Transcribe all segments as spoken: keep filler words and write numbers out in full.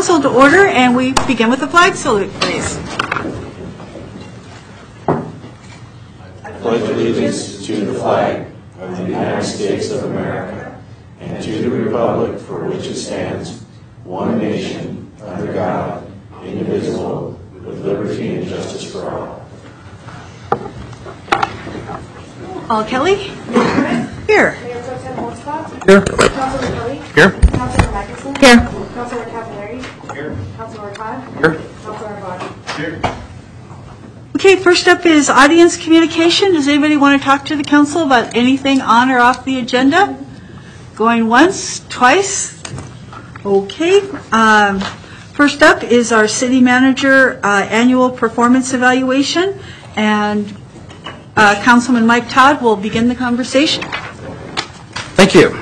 council to order, and we begin with the flag salute, please. I pledge allegiance to the flag of the United States of America and to the republic for which it stands, one nation, under God, indivisible, with liberty and justice for all. All Kelly? Here. Mayor Pro Tem Holtzclaw? Here. Councilor Kelly? Here. Councilor Magnuson? Here. Councilor Cavallari? Here. Councilor Todd? Here. Councilor Body? Here. Okay, first up is audience communication. Does anybody want to talk to the council about anything on or off the agenda? Going once, twice? Okay. Um, first up is our city manager uh, annual performance evaluation, and uh, Councilman Mike Todd will begin the conversation. Thank you.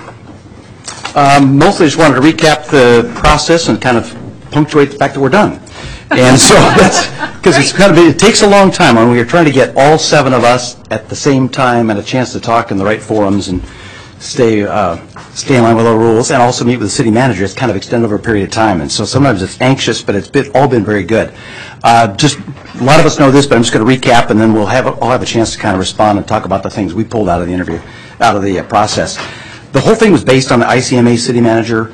Um, mostly just wanted to recap the process and kind of punctuate the fact that we're done. And so that's because it's kind of it takes a long time when we are trying to get all seven of us at the same time and a chance to talk in the right forums and stay uh, stay in line with our rules and also meet with the city manager. It's kind of extended over a period of time, and so sometimes it's anxious, but it's been, all been very good. Uh, just a lot of us know this, but I'm just going to recap, and then we'll have a, I'll have a chance to kind of respond and talk about the things we pulled out of the interview, out of the uh, process. The whole thing was based on the I C M A city manager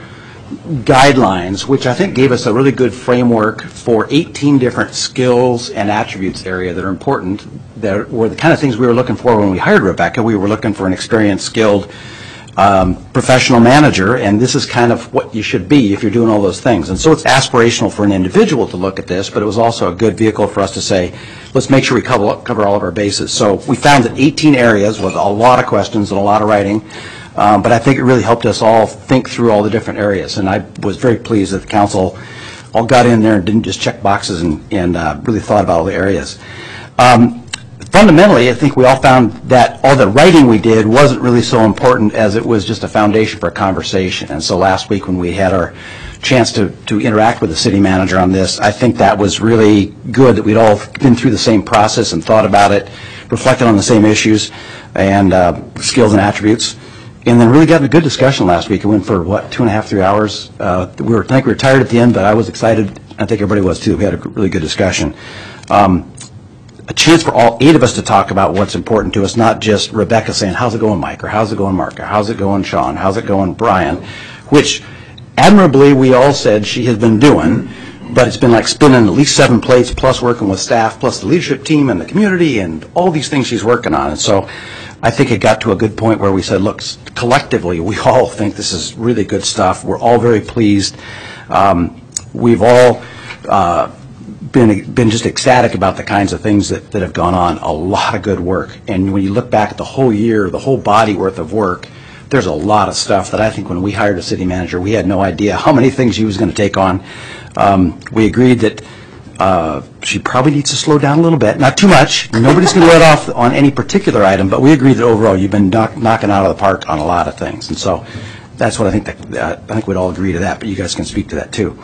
guidelines, which I think gave us a really good framework for eighteen different skills and attributes area that are important, that were the kind of things we were looking for when we hired Rebecca. We were looking for an experienced, skilled, um, professional manager, and this is kind of what you should be if you're doing all those things. And so it's aspirational for an individual to look at this, but it was also a good vehicle for us to say, let's make sure we cover, cover all of our bases. So we found that eighteen areas with a lot of questions and a lot of writing. Um, but I think it really helped us all think through all the different areas, and I was very pleased that the council all got in there and didn't just check boxes and, and uh, really thought about all the areas. Um, fundamentally, I think we all found that all the writing we did wasn't really so important as it was just a foundation for a conversation. And so last week when we had our chance to, to interact with the city manager on this, I think that was really good that we'd all been through the same process and thought about it, reflected on the same issues and uh, skills and attributes. And then really got a good discussion last week. It went for, what, two and a half, three hours. Uh, we were, I think we were tired at the end, but I was excited. I think everybody was, too. We had a really good discussion. Um, a chance for all eight of us to talk about what's important to us, not just Rebecca saying, how's it going, Mike, or how's it going, Mark, or how's it going, Sean, how's it going, Brian, which admirably we all said she has been doing, but it's been like spinning at least seven plates, plus working with staff, plus the leadership team and the community, and all these things she's working on. And so I think it got to a good point where we said, look, collectively, we all think this is really good stuff. We're all very pleased. Um, we've all uh, been been just ecstatic about the kinds of things that, that have gone on. A lot of good work. And when you look back at the whole year, the whole body worth of work, there's a lot of stuff that I think when we hired a city manager, we had no idea how many things she was going to take on. Um, we agreed that Uh, she probably needs to slow down a little bit, not too much. Nobody's going to let off on any particular item, but we agree that overall you've been knock, knocking out of the park on a lot of things, and so that's what I think. That, uh, I think we'd all agree to that, but you guys can speak to that too.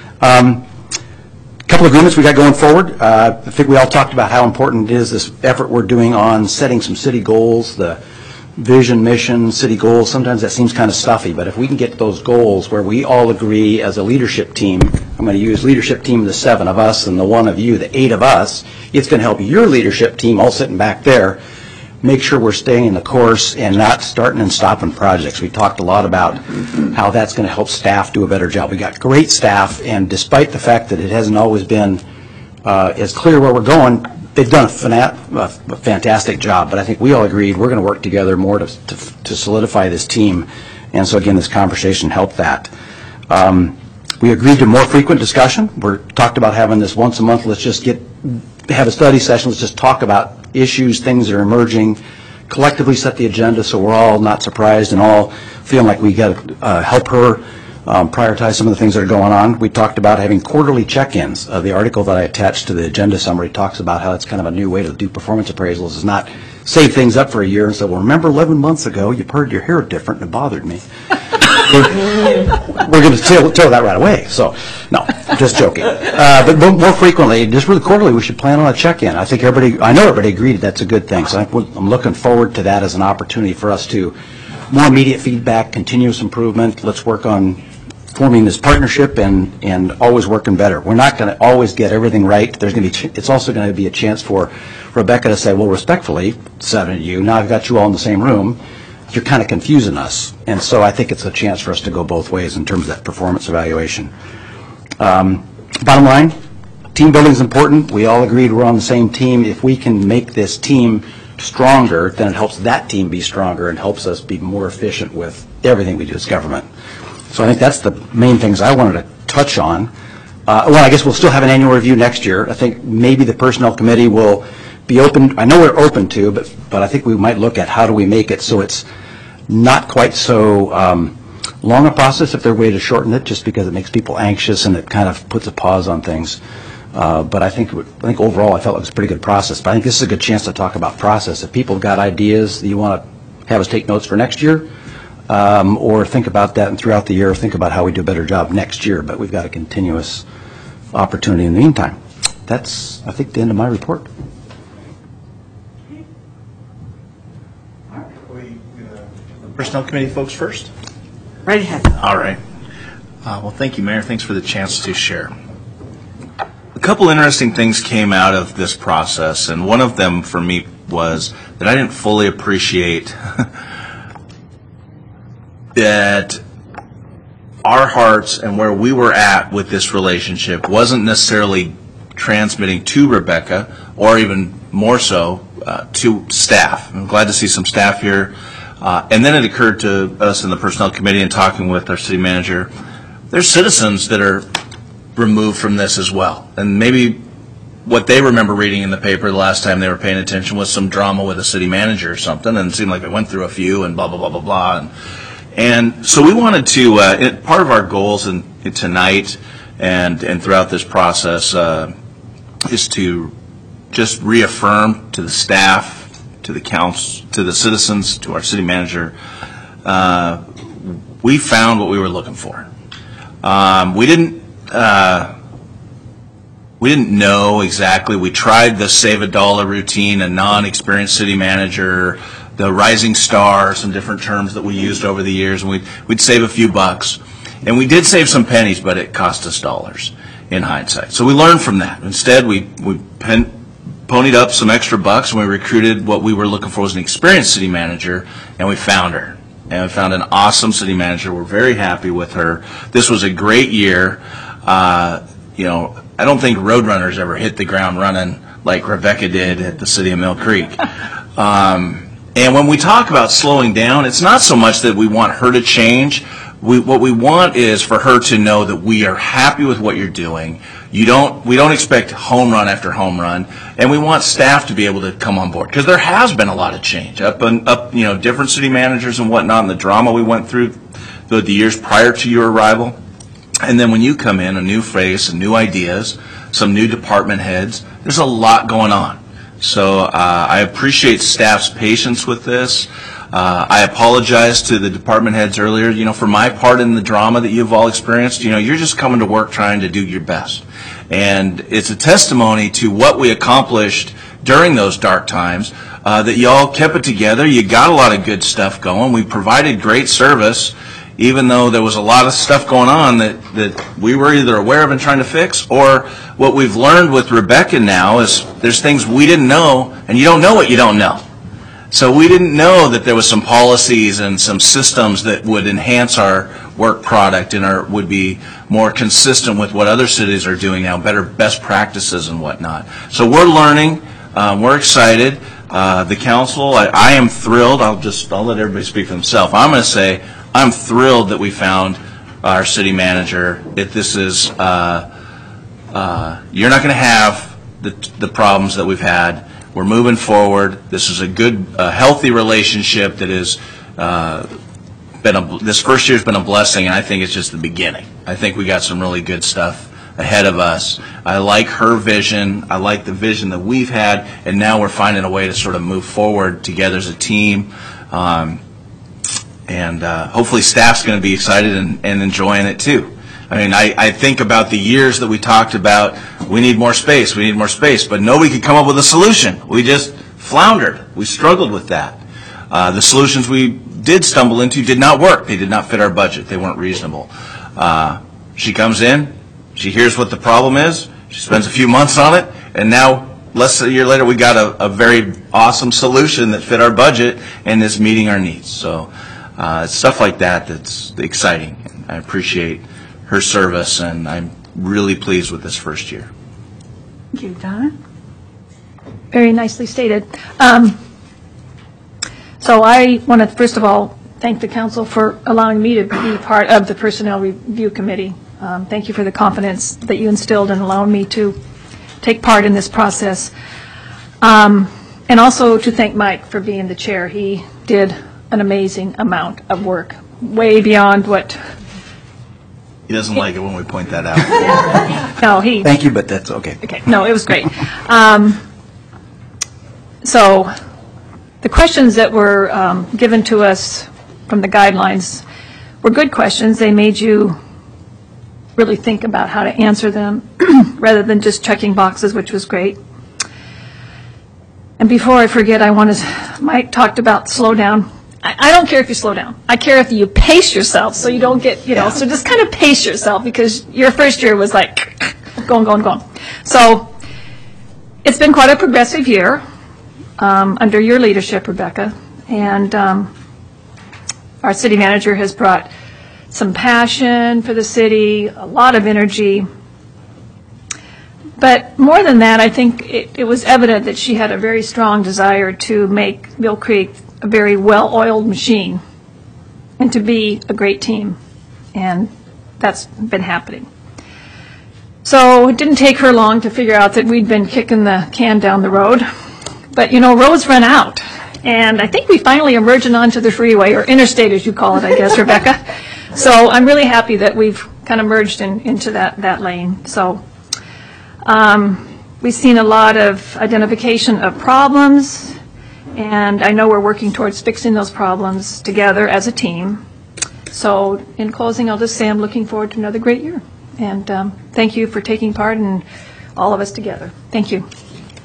Um, a couple of agreements we got going forward. Uh, I think we all talked about how important it is this effort we're doing on setting some city goals, the vision, mission, city goals. Sometimes that seems kind of stuffy, but if we can get those goals where we all agree as a leadership team, I'm going to use leadership team, the seven of us, and the one of you, the eight of us, it's going to help your leadership team, all sitting back there, make sure we're staying in the course and not starting and stopping projects. We talked a lot about how that's going to help staff do a better job. We got great staff, and despite the fact that it hasn't always been uh, as clear where we're going, they've done a, fana- a fantastic job, but I think we all agreed we're going to work together more to, to, to solidify this team, and so again, this conversation helped that. Um, we agreed to more frequent discussion. We talked about having this once a month. Let's just get have a study session. Let's just talk about issues, things that are emerging, collectively set the agenda so we're all not surprised and all feeling like we got to uh, help her Um, prioritize some of the things that are going on. We talked about having quarterly check-ins. Uh, the article that I attached to the agenda summary talks about how it's kind of a new way to do performance appraisals, is not save things up for a year and say, well, remember eleven months ago you purred your hair different and it bothered me. we're we're going to tell, tell that right away. So, no, just joking. Uh, but more frequently, just really quarterly, we should plan on a check-in. I think everybody, I know everybody agreed that's a good thing. So I'm looking forward to that as an opportunity for us to more immediate feedback, continuous improvement. Let's work on forming this partnership and, and always working better. We're not going to always get everything right. There's going to be, ch- it's also going to be a chance for Rebecca to say, well, respectfully, seven of you, now I've got you all in the same room, you're kind of confusing us. And so I think it's a chance for us to go both ways in terms of that performance evaluation. Um, bottom line, team building is important. We all agreed we're on the same team. If we can make this team stronger, then it helps that team be stronger and helps us be more efficient with everything we do as government. So I think that's the main things I wanted to touch on. Uh, well, I guess we'll still have an annual review next year. I think maybe the Personnel Committee will be open. I know we're open to, but but I think we might look at how do we make it so it's not quite so um, long a process if there's a way to shorten it, just because it makes people anxious and it kind of puts a pause on things. Uh, but I think I think overall I felt it was a pretty good process. But I think this is a good chance to talk about process. If people have got ideas that you want to have us take notes for next year, Um, or think about that and throughout the year, think about how we do a better job next year, but we've got a continuous opportunity in the meantime. That's, I think, the end of my report. Personnel Committee folks first? Right ahead. All right. Uh, well, thank you, Mayor. Thanks for the chance to share. A couple interesting things came out of this process, and one of them for me was that I didn't fully appreciate that our hearts and where we were at with this relationship wasn't necessarily transmitting to Rebecca, or even more so uh, to staff. I'm glad to see some staff here. Uh, and then it occurred to us in the Personnel Committee and talking with our city manager, there's citizens that are removed from this as well. And maybe what they remember reading in the paper the last time they were paying attention was some drama with a city manager or something, and it seemed like it went through a few and blah, blah, blah, blah, blah. And, And so we wanted to, uh, it, part of our goals in, in tonight and, and throughout this process uh, is to just reaffirm to the staff, to the council, to the citizens, to our city manager, uh, we found what we were looking for. Um, we didn't, uh, we didn't know exactly. We tried the save a dollar routine, a non-experienced city manager, the rising star, some different terms that we used over the years, and we'd, we'd save a few bucks. And we did save some pennies, but it cost us dollars in hindsight. So we learned from that. Instead, we, we pen, ponied up some extra bucks, and we recruited what we were looking for was an experienced city manager, and we found her. And we found an awesome city manager. We're very happy with her. This was a great year. Uh, you know, I don't think Roadrunners ever hit the ground running like Rebecca did at the city of Mill Creek. Um, And when we talk about slowing down, it's not so much that we want her to change. We, what we want is for her to know that we are happy with what you're doing. You don't, we don't expect home run after home run, and we want staff to be able to come on board because there has been a lot of change up and up, you know, different city managers and whatnot, and the drama we went through the, the years prior to your arrival. And then when you come in, a new face, and new ideas, some new department heads, there's a lot going on. So uh, I appreciate staff's patience with this. Uh, I apologize to the department heads earlier, you know, for my part in the drama that you've all experienced. You know, you're just coming to work trying to do your best. And it's a testimony to what we accomplished during those dark times, uh, that you all kept it together. You got a lot of good stuff going. We provided great service, even though there was a lot of stuff going on that, that we were either aware of and trying to fix, or what we've learned with Rebecca now is there's things we didn't know, and you don't know what you don't know. So we didn't know that there was some policies and some systems that would enhance our work product and our, would be more consistent with what other cities are doing now, better best practices and whatnot. So we're learning. Um, we're excited. Uh, the council, I, I am thrilled. I'll just, I'll let everybody speak for themselves. I'm going to say I'm thrilled that we found our city manager. If this is, uh, uh, you're not going to have the, the problems that we've had. We're moving forward. This is a good, uh, healthy relationship that is, uh, been a, this first year's been a blessing, and I think it's just the beginning. I think we got some really good stuff ahead of us. I like her vision. I like the vision that we've had, and now we're finding a way to sort of move forward together as a team. Um, and uh, hopefully staff's going to be excited and, and enjoying it too. I mean, I, I think about the years that we talked about, we need more space, we need more space, but nobody could come up with a solution. We just floundered. We struggled with that. Uh, the solutions we did stumble into did not work. They did not fit our budget. They weren't reasonable. uh, she comes in, she hears what the problem is, she spends a few months on it, and now, less than a year later, we got a, a very awesome solution that fit our budget and is meeting our needs. So uh, it's stuff like that that's exciting. I appreciate her service, and I'm really pleased with this first year. Thank you. Donna? Very nicely stated. Um, So I want to, first of all, thank the council for allowing me to be part of the Personnel Review Committee. Um, Thank you for the confidence that you instilled in allowing me to take part in this process. Um, And also to thank Mike for being the chair. He did an amazing amount of work, way beyond what, He doesn't like it when we point that out. no, he, Thank you, but that's okay. okay, no, it was great. Um, So the questions that were um, given to us from the guidelines were good questions. They made you really think about how to answer them rather than just checking boxes, which was great. And before I forget, I want to, Mike talked about slow down. I, I don't care if you slow down. I care if you pace yourself so you don't get, you know, so just kind of pace yourself, because your first year was like going, going, going. So it's been quite a progressive year um, under your leadership, Rebecca. And um, our city manager has brought some passion for the city, a lot of energy. But more than that, I think it, it was evident that she had a very strong desire to make Mill Creek a very well-oiled machine and to be a great team. And that's been happening. So it didn't take her long to figure out that we'd been kicking the can down the road. But, you know, roads run out. And I think we finally emerged onto the freeway, or interstate as you call it, I guess, Rebecca. So I'm really happy that we've kind of merged in, into that, that lane. So um, we've seen a lot of identification of problems, and I know we're working towards fixing those problems together as a team. So in closing, I'll just say I'm looking forward to another great year. And um, thank you for taking part, and all of us together. Thank you.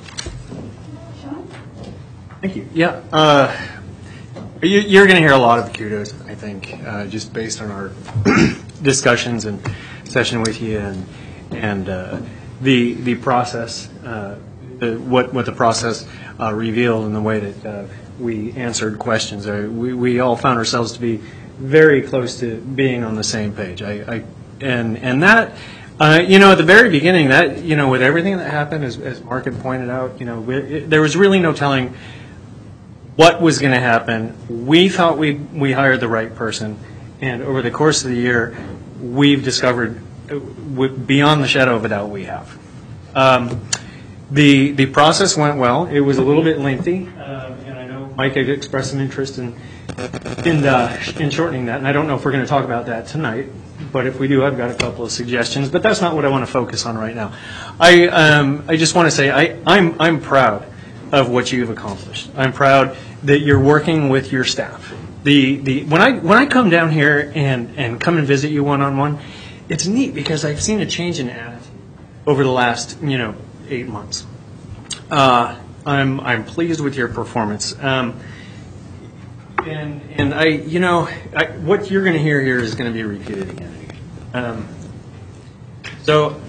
Thank you. Yeah, uh, you, you're going to hear a lot of kudos, I think, uh, just based on our discussions and session with you, and and uh, the the process, uh, the, what what the process uh, revealed, and the way that uh, we answered questions. Uh, we we all found ourselves to be very close to being on the same page. I, I and and that. Uh, you know, at the very beginning, that, you know, with everything that happened, as, as Mark had pointed out, you know, we, it, there was really no telling what was going to happen. We thought we we hired the right person, and over the course of the year, we've discovered, uh, beyond the shadow of a doubt, we have. Um, the the process went well. It was a little bit lengthy, uh, and I know Mike had expressed some interest in in uh, in shortening that, and I don't know if we're going to talk about that tonight. But if we do, I've got a couple of suggestions. But that's not what I want to focus on right now. I um, I just want to say I, I'm I'm proud of what you've accomplished. I'm proud that you're working with your staff. The the when I when I come down here and, and come and visit you one on one, it's neat because I've seen a change in attitude over the last you know eight months. Uh, I'm I'm pleased with your performance. Um, And, and I, you know, I, what you're going to hear here is going to be repeated again and again. Um, so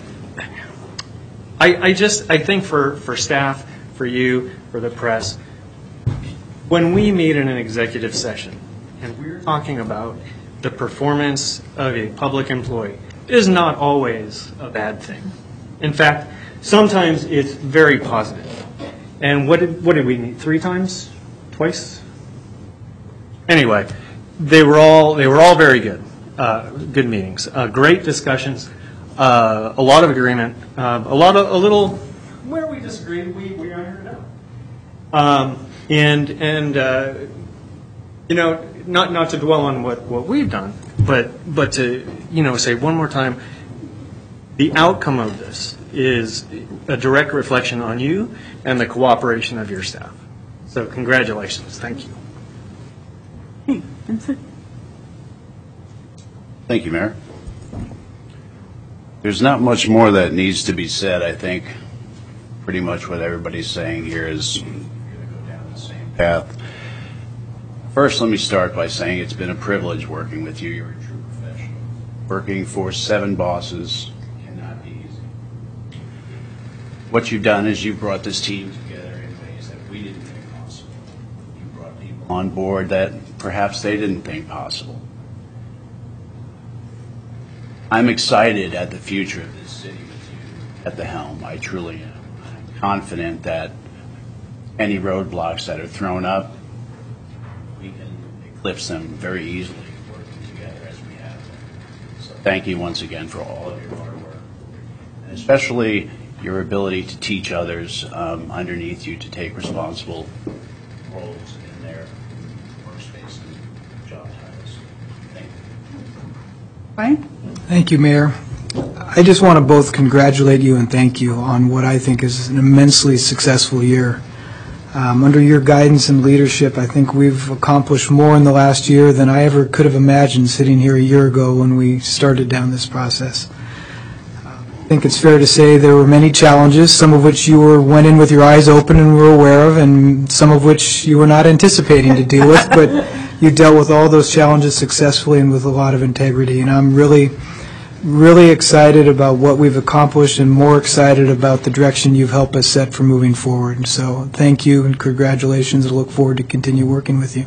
I, I just, I think for, for staff, for you, for the press, when we meet in an executive session and we're talking about the performance of a public employee, it is not always a bad thing. In fact, sometimes it's very positive. And what did, what did we meet? Three times? Twice? Anyway, they were all they were all very good, uh, good meetings, uh, great discussions, uh, a lot of agreement, uh, a lot of a little where we disagreed, we we ironed it out, um, and and uh, you know not not to dwell on what, what we've done, but but to you know say one more time, the outcome of this is a direct reflection on you and the cooperation of your staff. So congratulations, thank you. Hey, Vincent. Thank you, Mayor. There's not much more that needs to be said. I think pretty much what everybody's saying here is going to go down the same path. First, let me start by saying it's been a privilege working with you. You're a true professional. Working for seven bosses cannot be easy. What you've done is you've brought this team together in ways that we didn't think possible. You brought people on board that perhaps they didn't think possible. I'm excited at the future of this city with you at the helm. I truly am. I'm confident that any roadblocks that are thrown up, we can eclipse them very easily working together as we have been. So thank you once again for all of your hard work, and especially your ability to teach others um, underneath you to take responsible roles in their workspace and job titles. Thank you. Brian? Thank you, Mayor. I just want to both congratulate you and thank you on what I think is an immensely successful year. Um, under your guidance and leadership, I think we've accomplished more in the last year than I ever could have imagined sitting here a year ago when we started down this process. Uh, I think it's fair to say there were many challenges, some of which you were, went in with your eyes open and were aware of, and some of which you were not anticipating to deal with, but you dealt with all those challenges successfully and with a lot of integrity. And I'm really really excited about what we've accomplished and more excited about the direction you've helped us set for moving forward. So thank you and congratulations. I look forward to continue working with you.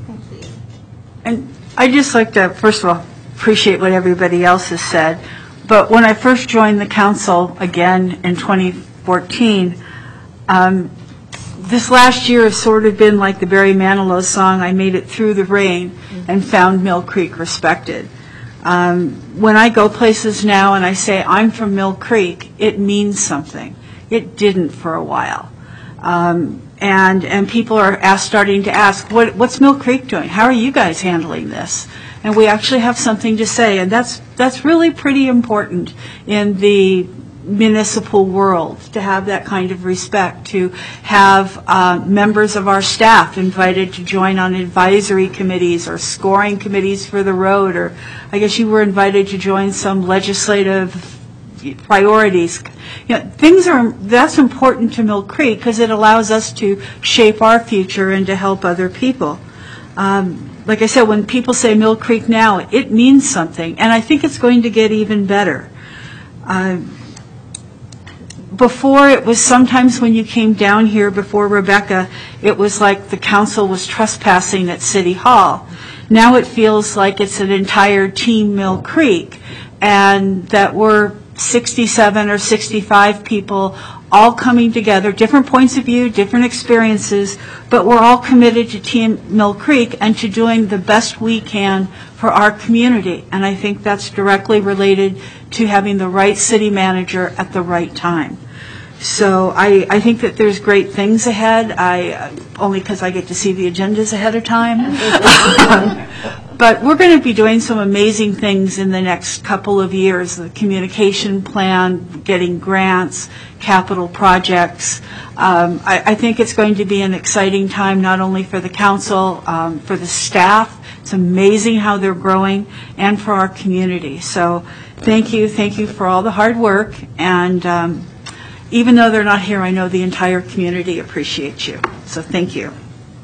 And I'd just like to, first of all, appreciate what everybody else has said. But when I first joined the council, again, in twenty fourteen, um, this last year has sort of been like the Barry Manilow song, I made it through the rain and found Mill Creek respected. Um, when I go places now and I say I'm from Mill Creek, it means something. It didn't for a while. Um, and and people are ask, starting to ask, what, what's Mill Creek doing? How are you guys handling this? And we actually have something to say, and that's that's really pretty important in the municipal world, to have that kind of respect, to have uh, members of our staff invited to join on advisory committees or scoring committees for the road, or I guess you were invited to join some legislative priorities. You know, things are, that's important to Mill Creek because it allows us to shape our future and to help other people. Um, like I said, when people say Mill Creek now, it means something, and I think it's going to get even better. Uh, Before, it was sometimes when you came down here before Rebecca, it was like the council was trespassing at City Hall. Now it feels like it's an entire Team Mill Creek, and that we're sixty-seven or sixty-five people all coming together, different points of view, different experiences, but we're all committed to Team Mill Creek and to doing the best we can for our community. And I think that's directly related to having the right city manager at the right time. So I, I think that there's great things ahead, I, only because I get to see the agendas ahead of time. But we're going to be doing some amazing things in the next couple of years, the communication plan, getting grants, capital projects. Um, I, I think it's going to be an exciting time not only for the council, um, for the staff. It's amazing how they're growing, and for our community. So thank you, thank you for all the hard work. And um, even though they're not here, I know the entire community appreciates you. So thank you.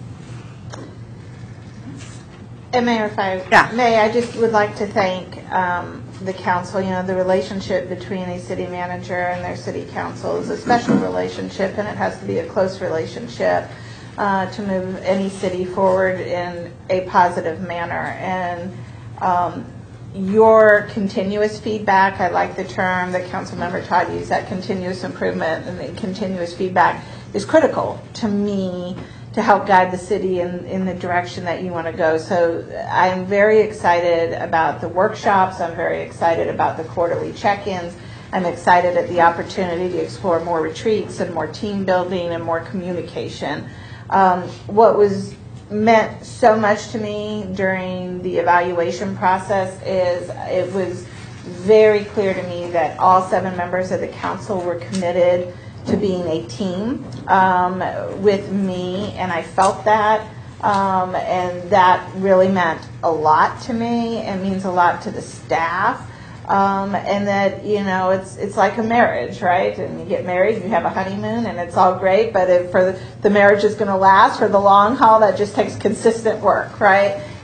And Mayor, if I Yeah. may, I just would like to thank um, the council. You know, the relationship between a city manager and their city council is a special relationship, and it has to be a close relationship uh, to move any city forward in a positive manner. And um, your continuous feedback, I like the term that Councilmember Todd used, that continuous improvement and the continuous feedback is critical to me to help guide the city in, in the direction that you want to go. So I'm very excited about the workshops. I'm very excited about the quarterly check-ins. I'm excited at the opportunity to explore more retreats and more team building and more communication. Um, what was meant so much to me during the evaluation process is it was very clear to me that all seven members of the council were committed to being a team um, with me, and I felt that, um, and that really meant a lot to me. It means a lot to the staff, um, and that, you know, it's it's like a marriage, right? And you get married, you have a honeymoon, and it's all great, but if for the, the marriage is going to last for the long haul, that just takes consistent work, right?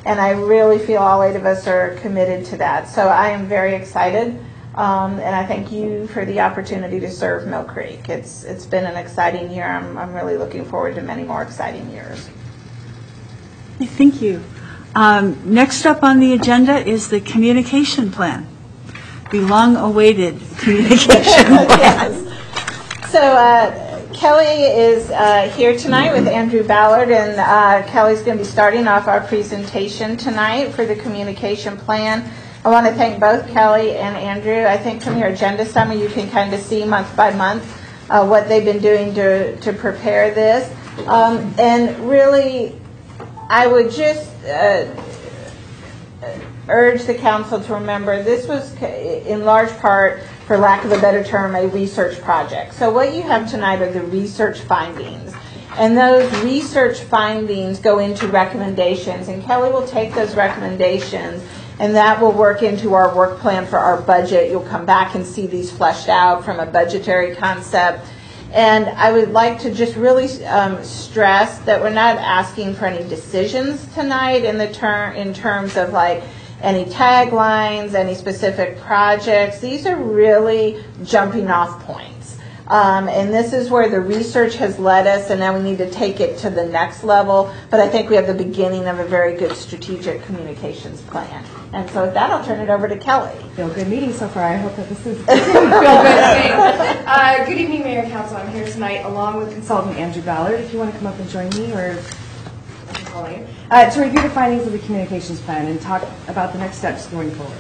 And I really feel all eight of us are committed to that. So I am very excited. Um, and I thank you for the opportunity to serve Mill Creek. It's it's been an exciting year. I'm I'm really looking forward to many more exciting years. Thank you. Um, Next up on the agenda is the communication plan, the long-awaited communication plan. Yes. So uh, Kelly is uh, here tonight with Andrew Ballard, and uh, Kelly's going to be starting off our presentation tonight for the communication plan. I want to thank both Kelly and Andrew. I think from your agenda summary, you can kind of see month by month uh, what they've been doing to, to prepare this. Um, and really, I would just uh, urge the council to remember this was in large part, for lack of a better term, a research project. So what you have tonight are the research findings. And those research findings go into recommendations. And Kelly will take those recommendations, and that will work into our work plan for our budget. You'll come back and see these fleshed out from a budgetary concept. And I would like to just really um, stress that we're not asking for any decisions tonight in the ter- in terms of like any taglines, any specific projects. These are really jumping off points. Um, and this is where the research has led us, and now we need to take it to the next level. But I think we have the beginning of a very good strategic communications plan. And so with that, I'll turn it over to Kelly. Feel good meeting so far. I hope that this is feel good. uh, good evening, Mayor and Council. I'm here tonight along with consultant Andrew Ballard. If you want to come up and join me, or I can call you, uh, to review the findings of the communications plan and talk about the next steps going forward.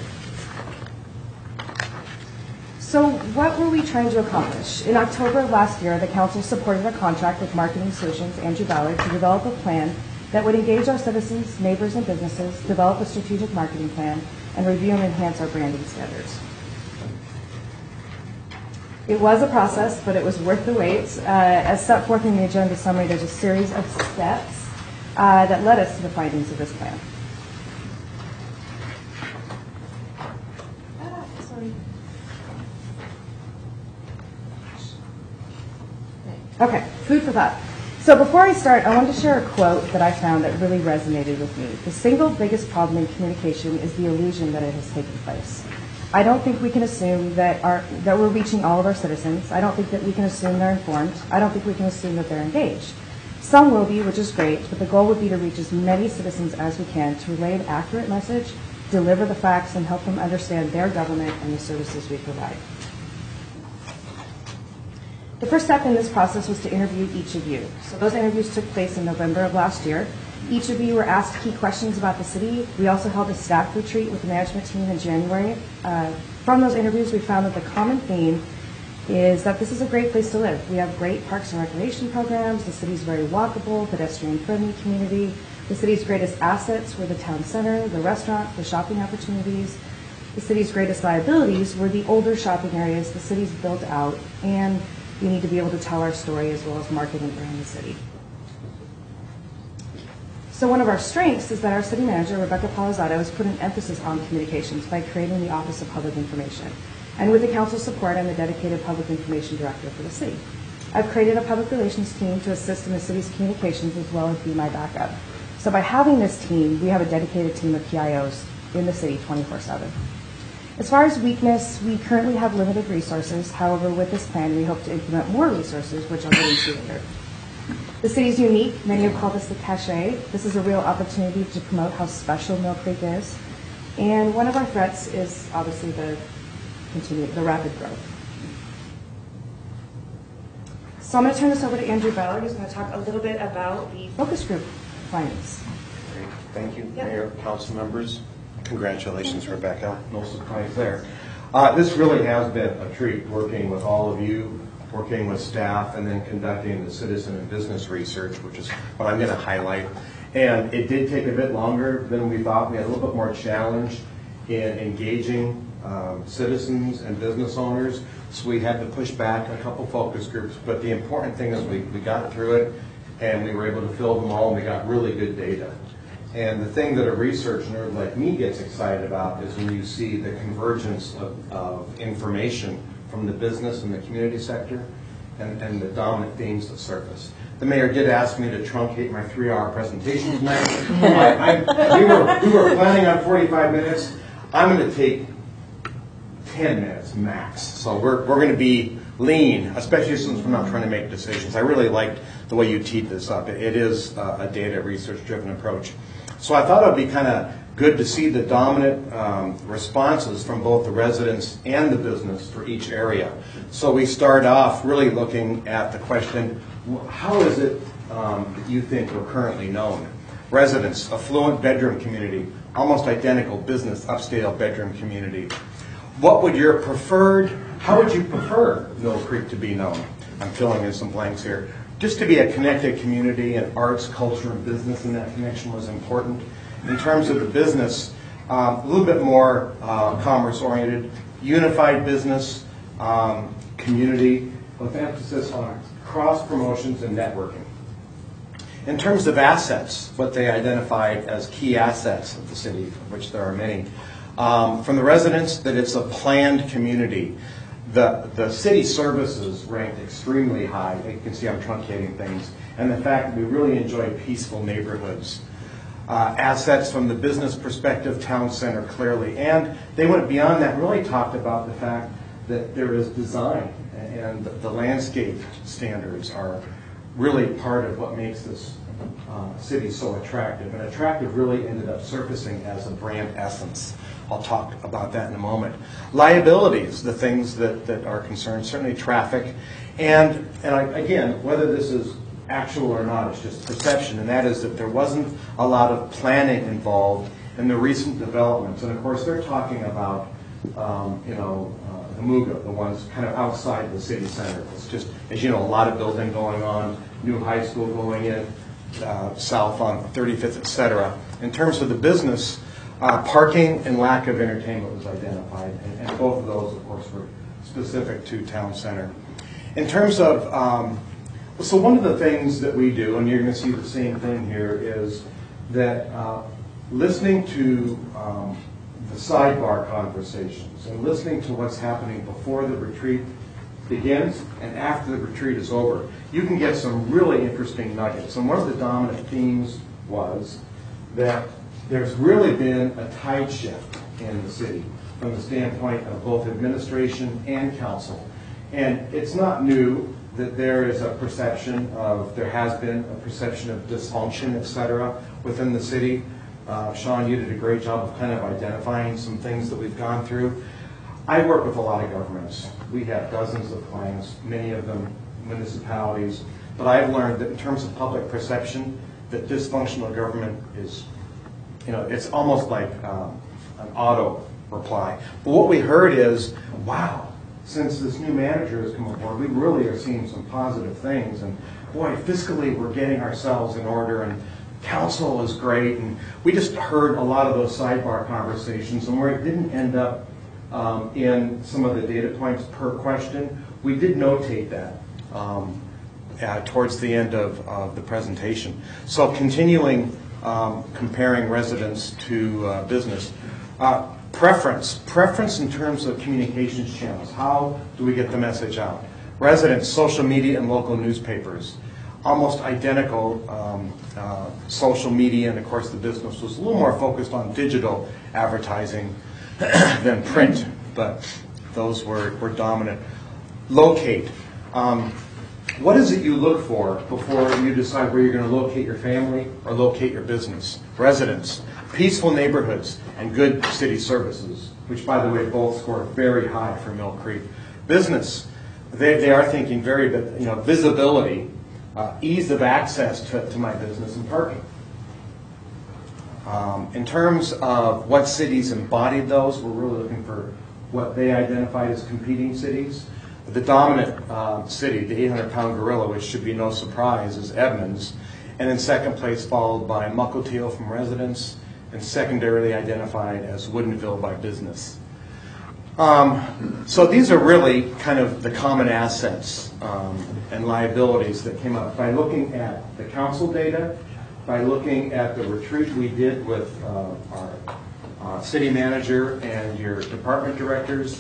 So what were we trying to accomplish? In October of last year, the council supported a contract with Marketing Solutions, Andrew Ballard, to develop a plan that would engage our citizens, neighbors, and businesses, develop a strategic marketing plan, and review and enhance our branding standards. It was a process, but it was worth the wait. Uh, as set forth in the agenda summary, there's a series of steps uh, that led us to the findings of this plan. Ah, sorry. Okay, food for thought. So before I start, I want to share a quote that I found that really resonated with me. The single biggest problem in communication is the illusion that it has taken place. I don't think we can assume that our that we're reaching all of our citizens. I don't think that we can assume they're informed. I don't think we can assume that they're engaged. Some will be, which is great, but the goal would be to reach as many citizens as we can to relay an accurate message, deliver the facts, and help them understand their government and the services we provide. The first step in this process was to interview each of you. So those interviews took place in November of last year. Each of you were asked key questions about the city. We also held a staff retreat with the management team in January. Uh, from those interviews, we found that the common theme is that this is a great place to live. We have great parks and recreation programs. The city's very walkable, pedestrian-friendly community. The city's greatest assets were the town center, the restaurants, the shopping opportunities. The city's greatest liabilities were the older shopping areas the city's built out, and we need to be able to tell our story as well as market and brand the city. So one of our strengths is that our city manager, Rebecca Palazzotto, has put an emphasis on communications by creating the Office of Public Information. And with the council's support, I'm the dedicated public information director for the city. I've created a public relations team to assist in the city's communications as well as be my backup. So by having this team, we have a dedicated team of P I Os in the city twenty-four seven. As far as weakness, we currently have limited resources. However, with this plan, we hope to implement more resources, which I'll get into later. The city is unique. Many have called this the cachet. This is a real opportunity to promote how special Mill Creek is. And one of our threats is obviously the continue, the rapid growth. So I'm going to turn this over to Andrew Ballard, who's going to talk a little bit about the focus group findings. Great. Thank you, Yep. Mayor, council members. Congratulations, Rebecca. No surprise there. Uh, this really has been a treat, working with all of you, working with staff, and then conducting the citizen and business research, which is what I'm going to highlight. And it did take a bit longer than we thought. We had a little bit more challenge in engaging um, citizens and business owners, so we had to push back a couple focus groups. But the important thing is we, we got through it, and we were able to fill them all, and we got really good data. And the thing that a research nerd like me gets excited about is when you see the convergence of, of information from the business and the community sector and, and the dominant themes that surface. The mayor did ask me to truncate my three-hour presentation tonight. I, I, we, were, we were planning on forty-five minutes. I'm going to take ten minutes max. So we're, we're going to be lean, especially since we're not trying to make decisions. I really liked the way you teed this up. It, it is uh, a data research-driven approach. So I thought it would be kind of good to see the dominant um, responses from both the residents and the business for each area. So we start off really looking at the question, how is it um, that you think we're currently known? Residents, affluent bedroom community, almost identical business, upscale bedroom community. What would your preferred, how would you prefer Mill Creek to be known? I'm filling in some blanks here. Just to be a connected community, and arts, culture, and business, and that connection was important. In terms of the business, um, a little bit more uh, commerce-oriented, unified business, um, community, with emphasis on cross-promotions and networking. In terms of assets, what they identified as key assets of the city, of which there are many, um, from the residents, that it's a planned community. The, the city services ranked extremely high. You can see I'm truncating things. And the fact that we really enjoy peaceful neighborhoods. Uh, assets from the business perspective, town center clearly. And they went beyond that and really talked about the fact that there is design, and the, the landscape standards are really part of what makes this uh, city so attractive. And attractive really ended up surfacing as a brand essence. I'll talk about that in a moment. Liabilities, the things that, that are concerned, certainly traffic. And, and I, again, whether this is actual or not, it's just perception, and that is that there wasn't a lot of planning involved in the recent developments. And of course, they're talking about, um, you know, uh, the Muga, the ones kind of outside the city center. It's just, as you know, a lot of building going on, new high school going in, uh, south on thirty-fifth, et cetera. In terms of the business, uh, parking and lack of entertainment was identified, and, and both of those, of course, were specific to town center. In terms of um, So one of the things that we do, and you're going to see the same thing here, is that uh, listening to um, the sidebar conversations and listening to what's happening before the retreat begins and after the retreat is over, you can get some really interesting nuggets. And one of the dominant themes was that there's really been a tide shift in the city from the standpoint of both administration and council. And it's not new that there is a perception of, there has been a perception of dysfunction, et cetera, within the city. Uh, Sean, you did a great job of kind of identifying some things that we've gone through. I work with a lot of governments. We have dozens of clients, many of them municipalities, but I've learned that in terms of public perception, that dysfunctional government is, you know, it's almost like um, an auto reply. But what we heard is, wow, since this new manager has come aboard, we really are seeing some positive things. And boy, fiscally, we're getting ourselves in order, and council is great. And we just heard a lot of those sidebar conversations, and where it didn't end up um, in some of the data points per question, we did notate that um, uh, towards the end of uh, the presentation. So continuing um, comparing residents to uh, business. Uh, Preference, preference in terms of communications channels. How do we get the message out? Residents, social media, and local newspapers. Almost identical um, uh, social media, and of course the business was a little more focused on digital advertising than print, but those were, were dominant. Locate. Um, what is it you look for before you decide where you're going to locate your family or locate your business? Residents. Peaceful neighborhoods and good city services, which, by the way, both scored very high for Mill Creek. Business, they, they are thinking very, you know, visibility, uh, ease of access to, to my business, and parking. Um, in terms of what cities embodied those, we're really looking for what they identified as competing cities. The dominant uh, city, the eight hundred pound gorilla, which should be no surprise, is Edmonds. And in second place, followed by Mukilteo from residents, and secondarily identified as Woodinville by business. Um, so these are really kind of the common assets um, and liabilities that came up by looking at the council data, by looking at the retreat we did with uh, our uh, city manager and your department directors,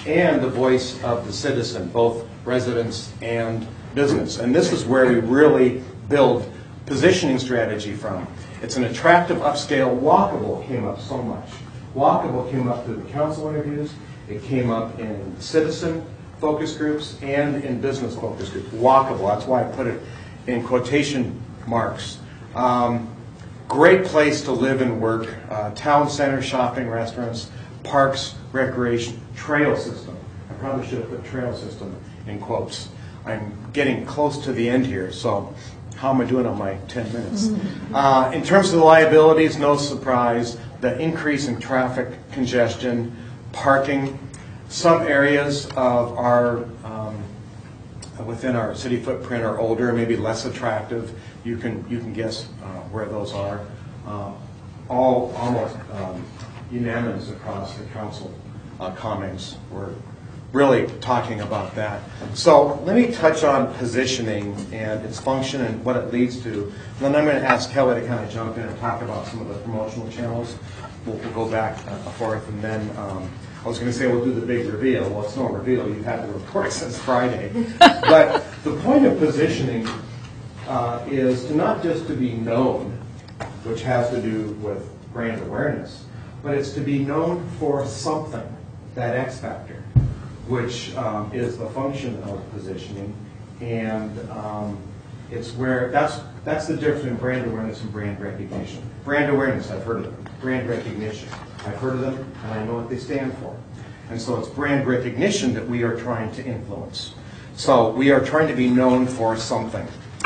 and the voice of the citizen, both residents and business. And this is where we really build positioning strategy from. It's an attractive, upscale. Walkable came up so much. Walkable came up through the council interviews. It came up in citizen focus groups and in business focus groups. Walkable, that's why I put it in quotation marks. Um, great place to live and work. Uh, town center, shopping, restaurants, parks, recreation, trail system. I probably should have put trail system in quotes. I'm getting close to the end here, so how am I doing on my ten minutes? Uh, in terms of the liabilities, no surprise, the increase in traffic congestion, parking. Some areas of our, um, within our city footprint are older, maybe less attractive. You can, you can guess uh, where those are. Uh, all almost um, unanimous across the council uh, comments were really talking about that. So let me touch on positioning and its function and what it leads to. And then I'm going to ask Kelly to kind of jump in and talk about some of the promotional channels. We'll, we'll go back and forth, and then um, I was going to say we'll do the big reveal. Well, it's no reveal. You've had the report since Friday. But the point of positioning uh, is to not just to be known, which has to do with brand awareness, but it's to be known for something, that X factor, which um, is the function of positioning, and um, it's where, that's that's the difference between brand awareness and brand recognition. Brand awareness, I've heard of them. Brand recognition, I've heard of them, and I know what they stand for. And so it's brand recognition that we are trying to influence. So we are trying to be known for something.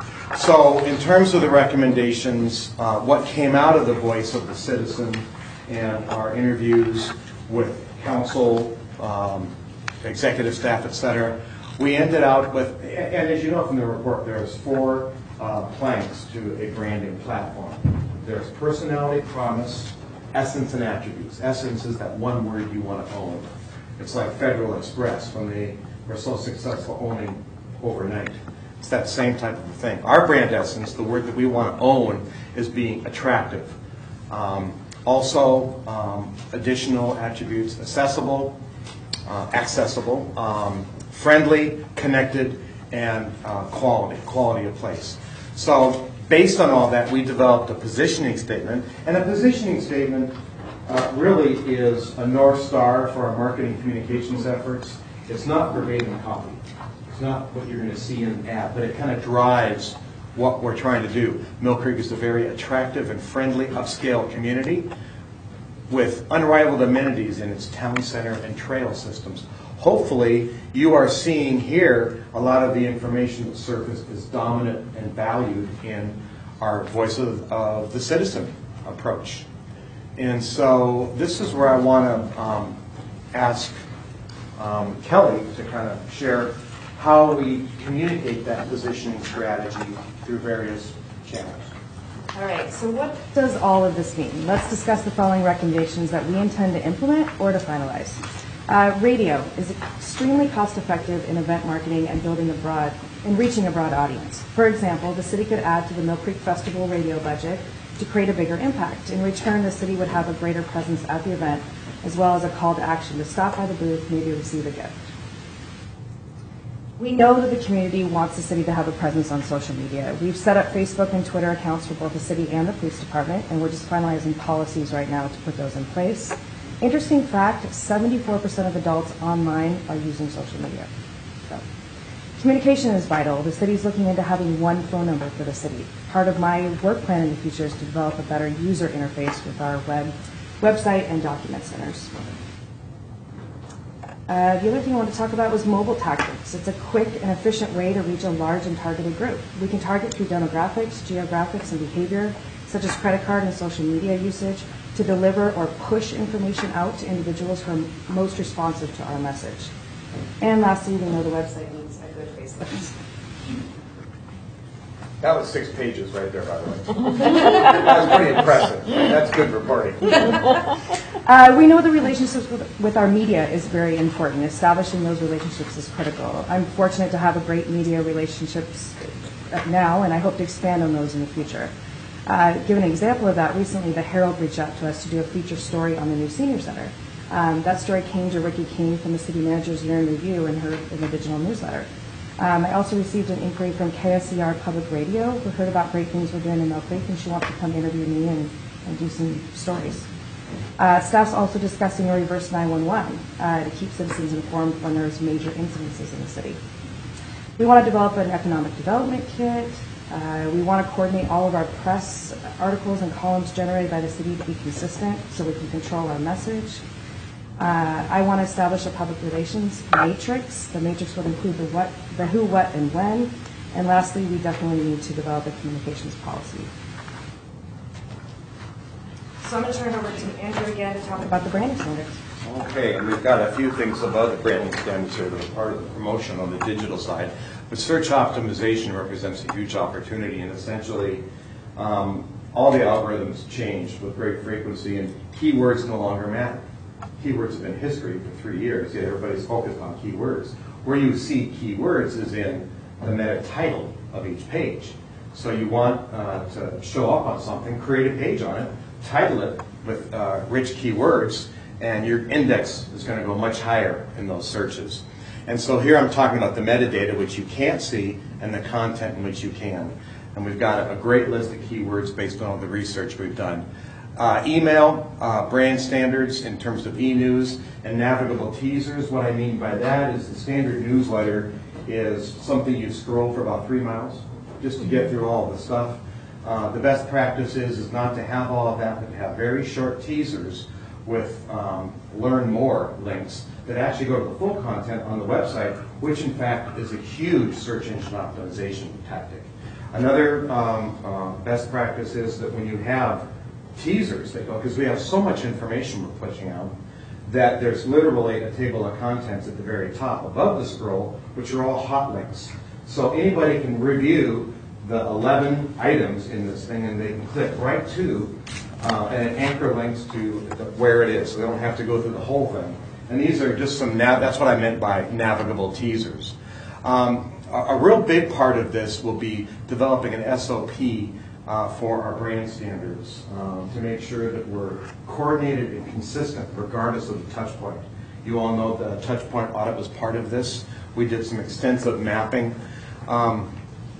So in terms of the recommendations, uh, what came out of the voice of the citizen and our interviews with council, um, executive staff, et cetera, we ended out with, and as you know from the report, there's four uh, planks to a branding platform. There's personality, promise, essence, and attributes. Essence is that one word you want to own. It's like Federal Express when they were so successful owning overnight. It's that same type of thing. Our brand essence, the word that we want to own, is being attractive. Um, also, um, additional attributes, accessible, uh, accessible, um, friendly, connected, and uh, quality, quality of place. So based on all that, we developed a positioning statement, and a positioning statement uh, really is a North Star for our marketing communications efforts. It's not verbatim copy. It's not what you're going to see in an ad, but it kind of drives what we're trying to do. Mill Creek is a very attractive and friendly upscale community with unrivaled amenities in its town center and trail systems. Hopefully, you are seeing here a lot of the information that surfaced is dominant and valued in our voice of, of the citizen approach. And so this is where I want to um, ask um, Kelly to kind of share how we communicate that positioning strategy through various channels. All right, so what does all of this mean? Let's discuss the following recommendations that we intend to implement or to finalize. Uh, radio is extremely cost-effective in event marketing and building a broad and reaching a broad audience. For example, the city could add to the Mill Creek Festival radio budget to create a bigger impact. In return, the city would have a greater presence at the event, as well as a call to action to stop by the booth, maybe receive a gift. We know that the community wants the city to have a presence on social media. We've set up Facebook and Twitter accounts for both the city and the police department, and we're just finalizing policies right now to put those in place. Interesting fact, seventy-four percent of adults online are using social media. So, communication is vital. The city's looking into having one phone number for the city. Part of my work plan in the future is to develop a better user interface with our web, website and document centers. Uh, the other thing I want to talk about was mobile tactics. It's a quick and efficient way to reach a large and targeted group. We can target through demographics, geographics, and behavior, such as credit card and social media usage, to deliver or push information out to individuals who are most responsive to our message. And lastly, we know the website needs a good facelift. That was six pages right there, by the way. That was pretty impressive. That's good reporting. Uh, we know the relationships with, with our media is very important. Establishing those relationships is critical. I'm fortunate to have a great media relationships now, and I hope to expand on those in the future. Uh, give an example of that, recently the Herald reached out to us to do a feature story on the new senior center. Um, that story came to Ricky King from the city manager's year in review in her in the digital newsletter. Um, I also received an inquiry from K S E R Public Radio, who heard about great things we're doing in Mill Creek, and she wants to come interview me and, and do some stories. Uh, staff's also discussing a reverse nine one one uh, to keep citizens informed when there's major incidences in the city. We want to develop an economic development kit. Uh, we want to coordinate all of our press articles and columns generated by the city to be consistent so we can control our message. Uh, I want to establish a public relations matrix. The matrix would include the what, the who, what, and when. And lastly, we definitely need to develop a communications policy. So I'm going to turn it over to Andrew again to talk about the branding standards. Okay, and we've got a few things about the branding standards here that are part of the promotion on the digital side. But search optimization represents a huge opportunity, and essentially um, all the algorithms change with great frequency, and keywords no longer matter. Keywords have been history for three years, yet everybody's focused on keywords. Where you see keywords is in the meta title of each page. So you want uh, to show up on something, create a page on it, title it with uh, rich keywords, and your index is going to go much higher in those searches. And so here I'm talking about the metadata, which you can't see, and the content in which you can. And we've got a, a great list of keywords based on all the research we've done. Uh, email, uh, brand standards in terms of e-news, and navigable teasers. What I mean by that is the standard newsletter is something you scroll for about three miles just to get through all the stuff. Uh, the best practice is, is not to have all of that, but to have very short teasers with um, learn more links that actually go to the full content on the website, which in fact is a huge search engine optimization tactic. Another um, uh, best practice is that when you have teasers that go, because we have so much information we're pushing out, that there's literally a table of contents at the very top above the scroll, which are all hot links. So anybody can review the eleven items in this thing, and they can click right to, uh, and it anchor links to the, where it is, so they don't have to go through the whole thing. And these are just some, nav that's what I meant by navigable teasers. Um, a, a real big part of this will be developing an S O P uh, for our brand standards um, to make sure that we're coordinated and consistent regardless of the touch point. You all know the touch point audit was part of this. We did some extensive mapping. Um,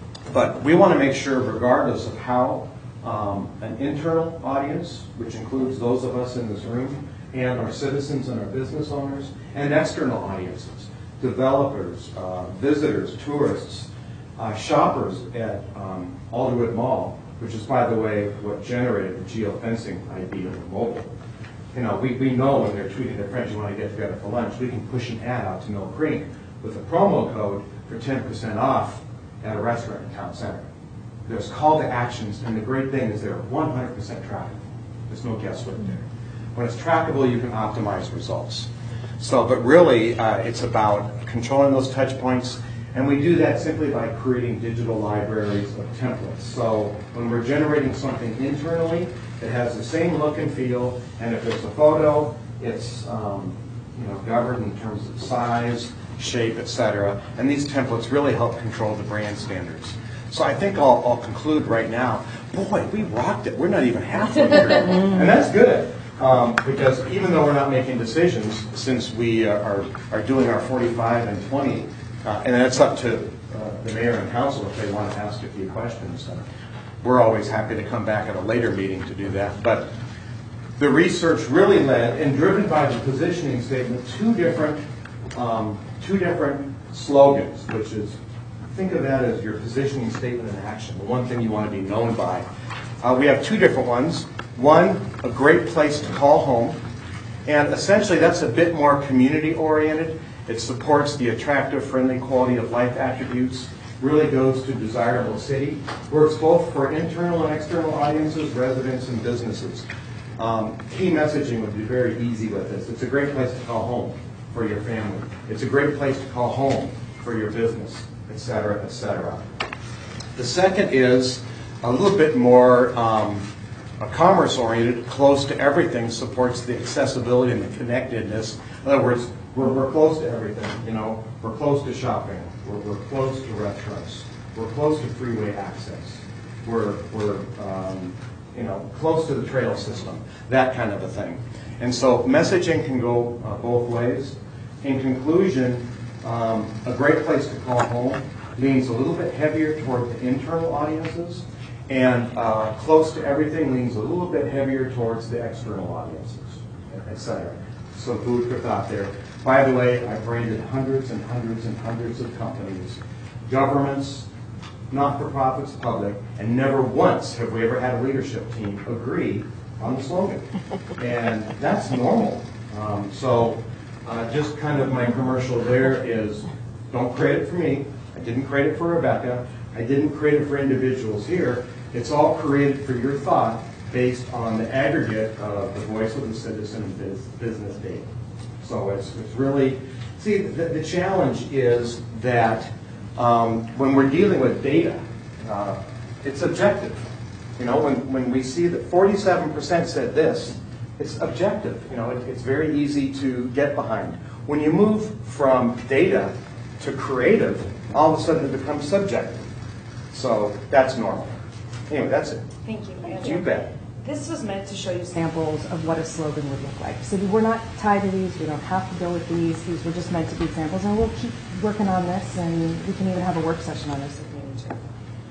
but we want to make sure regardless of how um, an internal audience, which includes those of us in this room, and our citizens and our business owners, and external audiences, developers, uh, visitors, tourists, uh, shoppers at um, Alderwood Mall, which is, by the way, what generated the geofencing idea of mobile. You know, we, we know when they're tweeting their friends, you want to get together for lunch, we can push an ad out to Mill Creek with a promo code for ten percent off at a restaurant in town center. There's call to actions, and the great thing is they're one hundred percent trackable. There's no guesswork there. When it's trackable, you can optimize results. So, but really, uh, it's about controlling those touch points, and we do that simply by creating digital libraries of templates. So when we're generating something internally, it has the same look and feel, and if there's a photo, it's um, you know, governed in terms of size, shape, et cetera. And these templates really help control the brand standards. So I think I'll, I'll conclude right now. Boy, we rocked it. We're not even halfway through. And that's good. Um, because even though we're not making decisions, since we uh, are, are doing our forty-five and twenty, uh, and that's up to uh, the mayor and council if they want to ask a few questions, uh, we're always happy to come back at a later meeting to do that. But the research really led, and driven by the positioning statement, two different, um, two different slogans, which is, think of that as your positioning statement in action, the one thing you want to be known by. Uh, we have two different ones. One, a great place to call home, and essentially that's a bit more community-oriented. It supports the attractive, friendly quality of life attributes, really goes to desirable city, works both for internal and external audiences, residents and businesses. Um, key messaging would be very easy with this. It's a great place to call home for your family. It's a great place to call home for your business, et cetera, et cetera. The second is a little bit more um, commerce-oriented, close to everything, supports the accessibility and the connectedness. In other words, we're, we're close to everything. You know, we're close to shopping. We're, we're close to restaurants. We're close to freeway access. We're, we're um, you know, close to the trail system, that kind of a thing. And so messaging can go uh, both ways. In conclusion, um, a great place to call home leans a little bit heavier toward the internal audiences, and uh, close to everything leans a little bit heavier towards the external audiences, et cetera. So food for thought there. By the way, I've branded hundreds and hundreds and hundreds of companies, governments, not-for-profits, public, and never once have we ever had a leadership team agree on the slogan. And that's normal. Um, so uh, just kind of my commercial there is, don't create it for me. I didn't create it for Rebecca. I didn't create it for individuals here. It's all created for your thought based on the aggregate of the voice of the citizen and biz, business data. So it's, it's really, see, the, the challenge is that um, when we're dealing with data, uh, it's objective. You know, when, when we see that forty-seven percent said this, it's objective. You know, it, it's very easy to get behind. When you move from data to creative, all of a sudden it becomes subjective. So that's normal. Anyway, that's it. Thank you. You bet. This was meant to show you samples of what a slogan would look like. So we're not tied to these, we don't have to go with these, these were just meant to be samples, and we'll keep working on this, and we can even have a work session on this if we need to.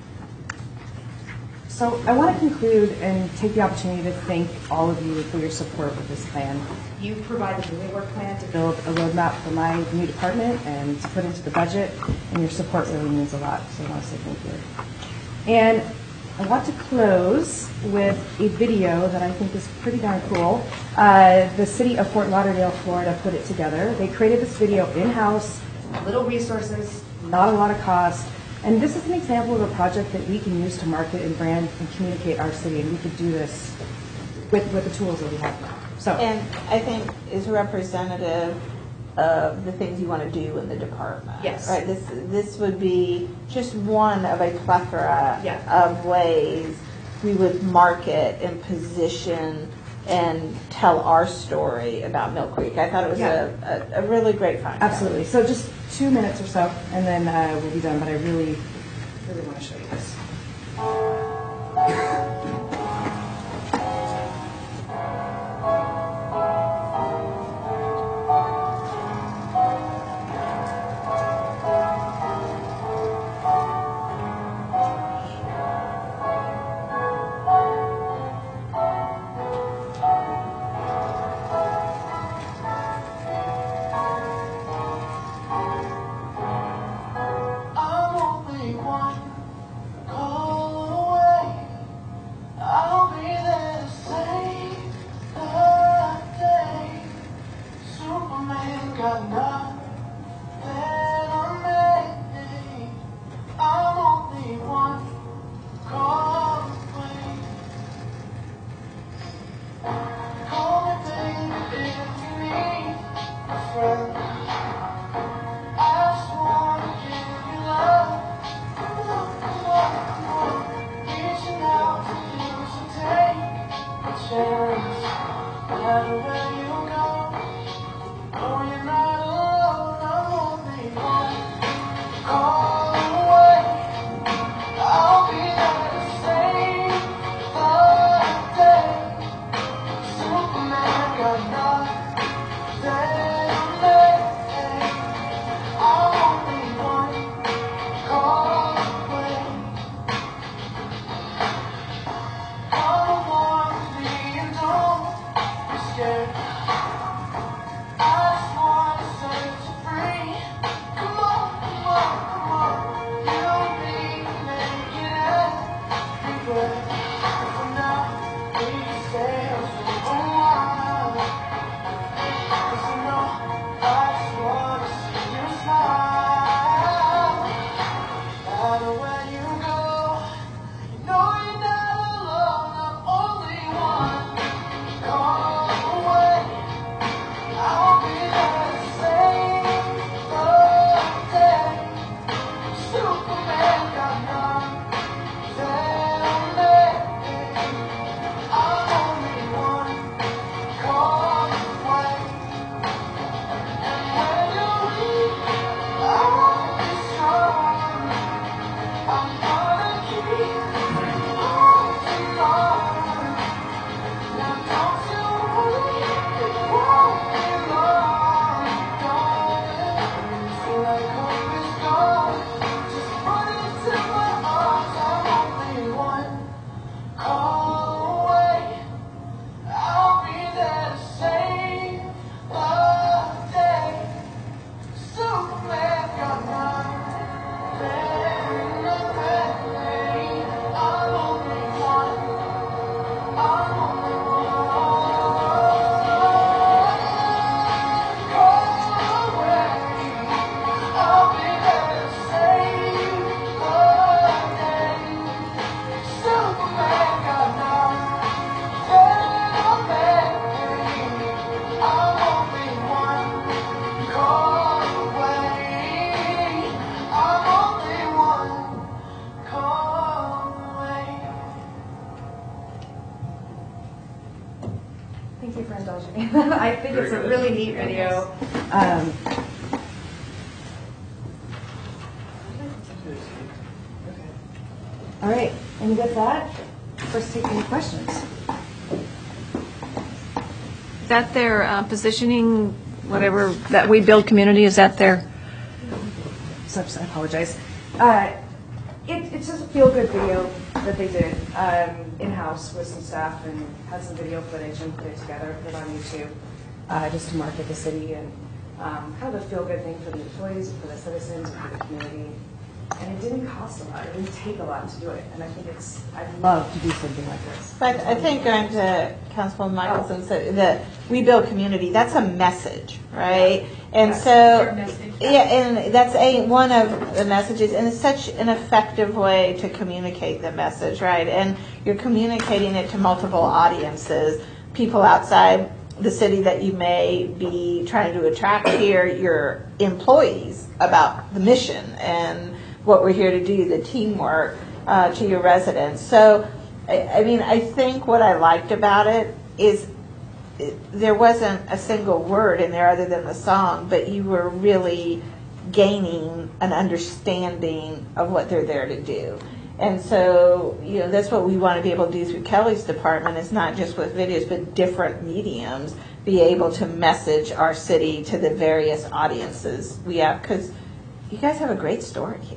So I want to conclude and take the opportunity to thank all of you for your support with this plan. You provided the new work plan to build a roadmap for my new department and to put into the budget, and your support really means a lot, so I want to say thank you. And I want to close with a video that I think is pretty darn cool. Uh, the city of Fort Lauderdale, Florida put it together. They created this video in-house, little resources, not a lot of cost. And this is an example of a project that we can use to market and brand and communicate our city. And we could do this with, with the tools that we have now. So, And I think is representative of the things you want to do in the department. Yes. Right. This this would be just one of a plethora Yeah. of ways we would market and position and tell our story about Mill Creek. I thought it was Yeah. a, a, a really great find. absolutely. So just two minutes or so, and then uh, we'll be done. But I really, really want to show you this. I'm only one call I think it's a really neat video. Um, All right, and with that, let's take any questions. Is that their uh, positioning, whatever, that we build community, is that their? So I apologize. Uh, it, it's just a feel-good video that they did um, in-house with some staff and had some video footage and put it together, put it on YouTube, uh, just to market the city and um, kind of a feel-good thing for the employees, for the citizens, and for the community. And it didn't cost a lot. It didn't take a lot to do it. And I think it's, I'd love to do something like this. But I think going to Councilwoman Michelson, so that we build community, that's a message, right? And Yes. so, yeah, and that's a one of the messages, and it's such an effective way to communicate the message, right? And you're communicating it to multiple audiences, people outside the city that you may be trying to attract here, your employees about the mission and what we're here to do, the teamwork, uh, to your residents. So, I, I mean, I think what I liked about it is it, there wasn't a single word in there other than the song, but you were really gaining an understanding of what they're there to do. And so, you know, that's what we want to be able to do through Kelly's department, is not just with videos, but different mediums, be able to message our city to the various audiences we have, because you guys have a great story here.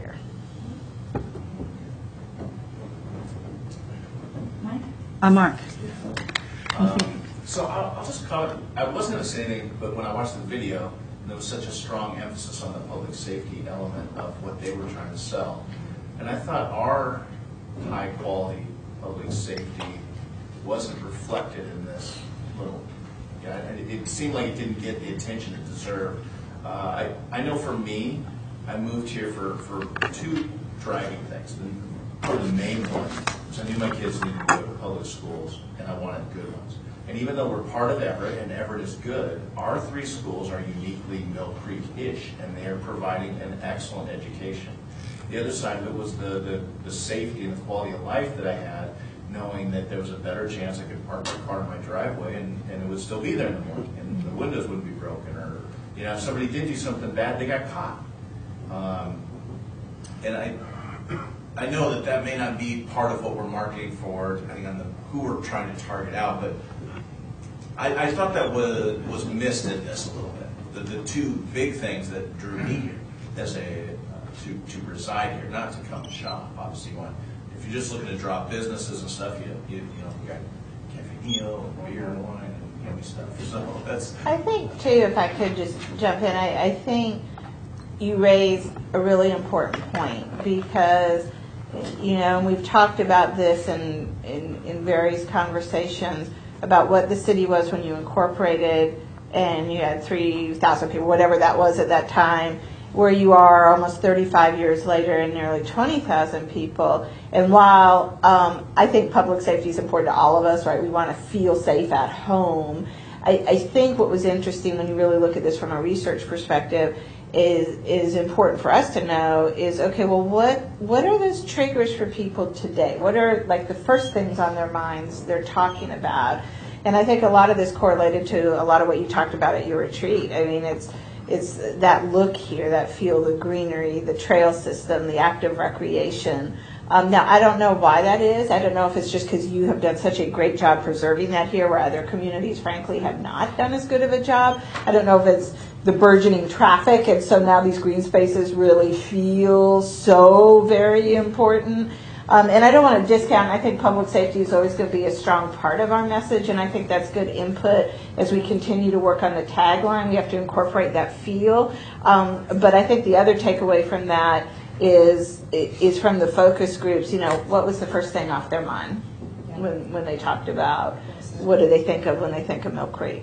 Uh, Mark. Um, So I'll, I'll just comment, I wasn't going to say anything, but when I watched the video, there was such a strong emphasis on the public safety element of what they were trying to sell. And I thought our high-quality public safety wasn't reflected in this little, yeah, and it, it seemed like it didn't get the attention it deserved. Uh, I, I know for me, I moved here for, for two driving things. The, the main one was I knew my kids needed to go to public schools, and I wanted good ones. And even though we're part of Everett, and Everett is good, our three schools are uniquely Mill Creek-ish, and they are providing an excellent education. The other side of it was the, the, the safety and the quality of life that I had, knowing that there was a better chance I could park my car in my driveway and, and it would still be there in the morning, and the windows wouldn't be broken, or, you know, if somebody did do something bad, they got caught. Um, and I, I know that that may not be part of what we're marketing for, depending on the, who we're trying to target out, but I, I thought that was, was missed in this a little bit. The, the two big things that drew me here as a, uh, to, to reside here, not to come and shop, obviously you want, if you're just looking to draw businesses and stuff, you, you, you know, you got Cafe Neo and beer and wine and yummy stuff, so that's. I think too, if I could just jump in, I, I think you raise a really important point, because, you know, and we've talked about this in, in, in various conversations about what the city was when you incorporated and you had three thousand people, whatever that was at that time, where you are almost thirty-five years later and nearly twenty thousand people. And while um, I think public safety is important to all of us, right, we want to feel safe at home, I, I think what was interesting when you really look at this from a research perspective is is important for us to know is, okay, well, what what are those triggers for people today? What are, like, the first things on their minds they're talking about? And I think a lot of this correlated to a lot of what you talked about at your retreat. I mean, it's it's that look here, that feel, the greenery, the trail system, the active recreation. Um, now, I don't know why that is. I don't know if it's just because you have done such a great job preserving that here, where other communities, frankly, have not done as good of a job. I don't know if it's the burgeoning traffic, and so now these green spaces really feel so very important. Um, and I don't want to discount, I think public safety is always going to be a strong part of our message, and I think that's good input as we continue to work on the tagline. We have to incorporate that feel. Um, but I think the other takeaway from that is is from the focus groups, you know, what was the first thing off their mind when, when they talked about what do they think of when they think of Mill Creek?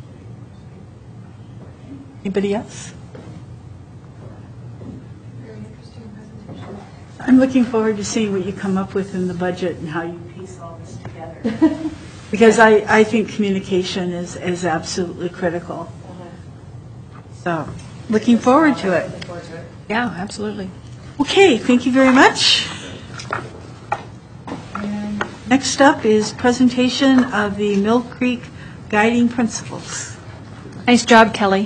Anybody else? I'm looking forward to seeing what you come up with in the budget and how you piece all this together. Because I, I think communication is, is absolutely critical. So, looking forward to it. Yeah, absolutely. Okay, thank you very much. And next up is presentation of the Mill Creek Guiding Principles. Nice job, Kelly.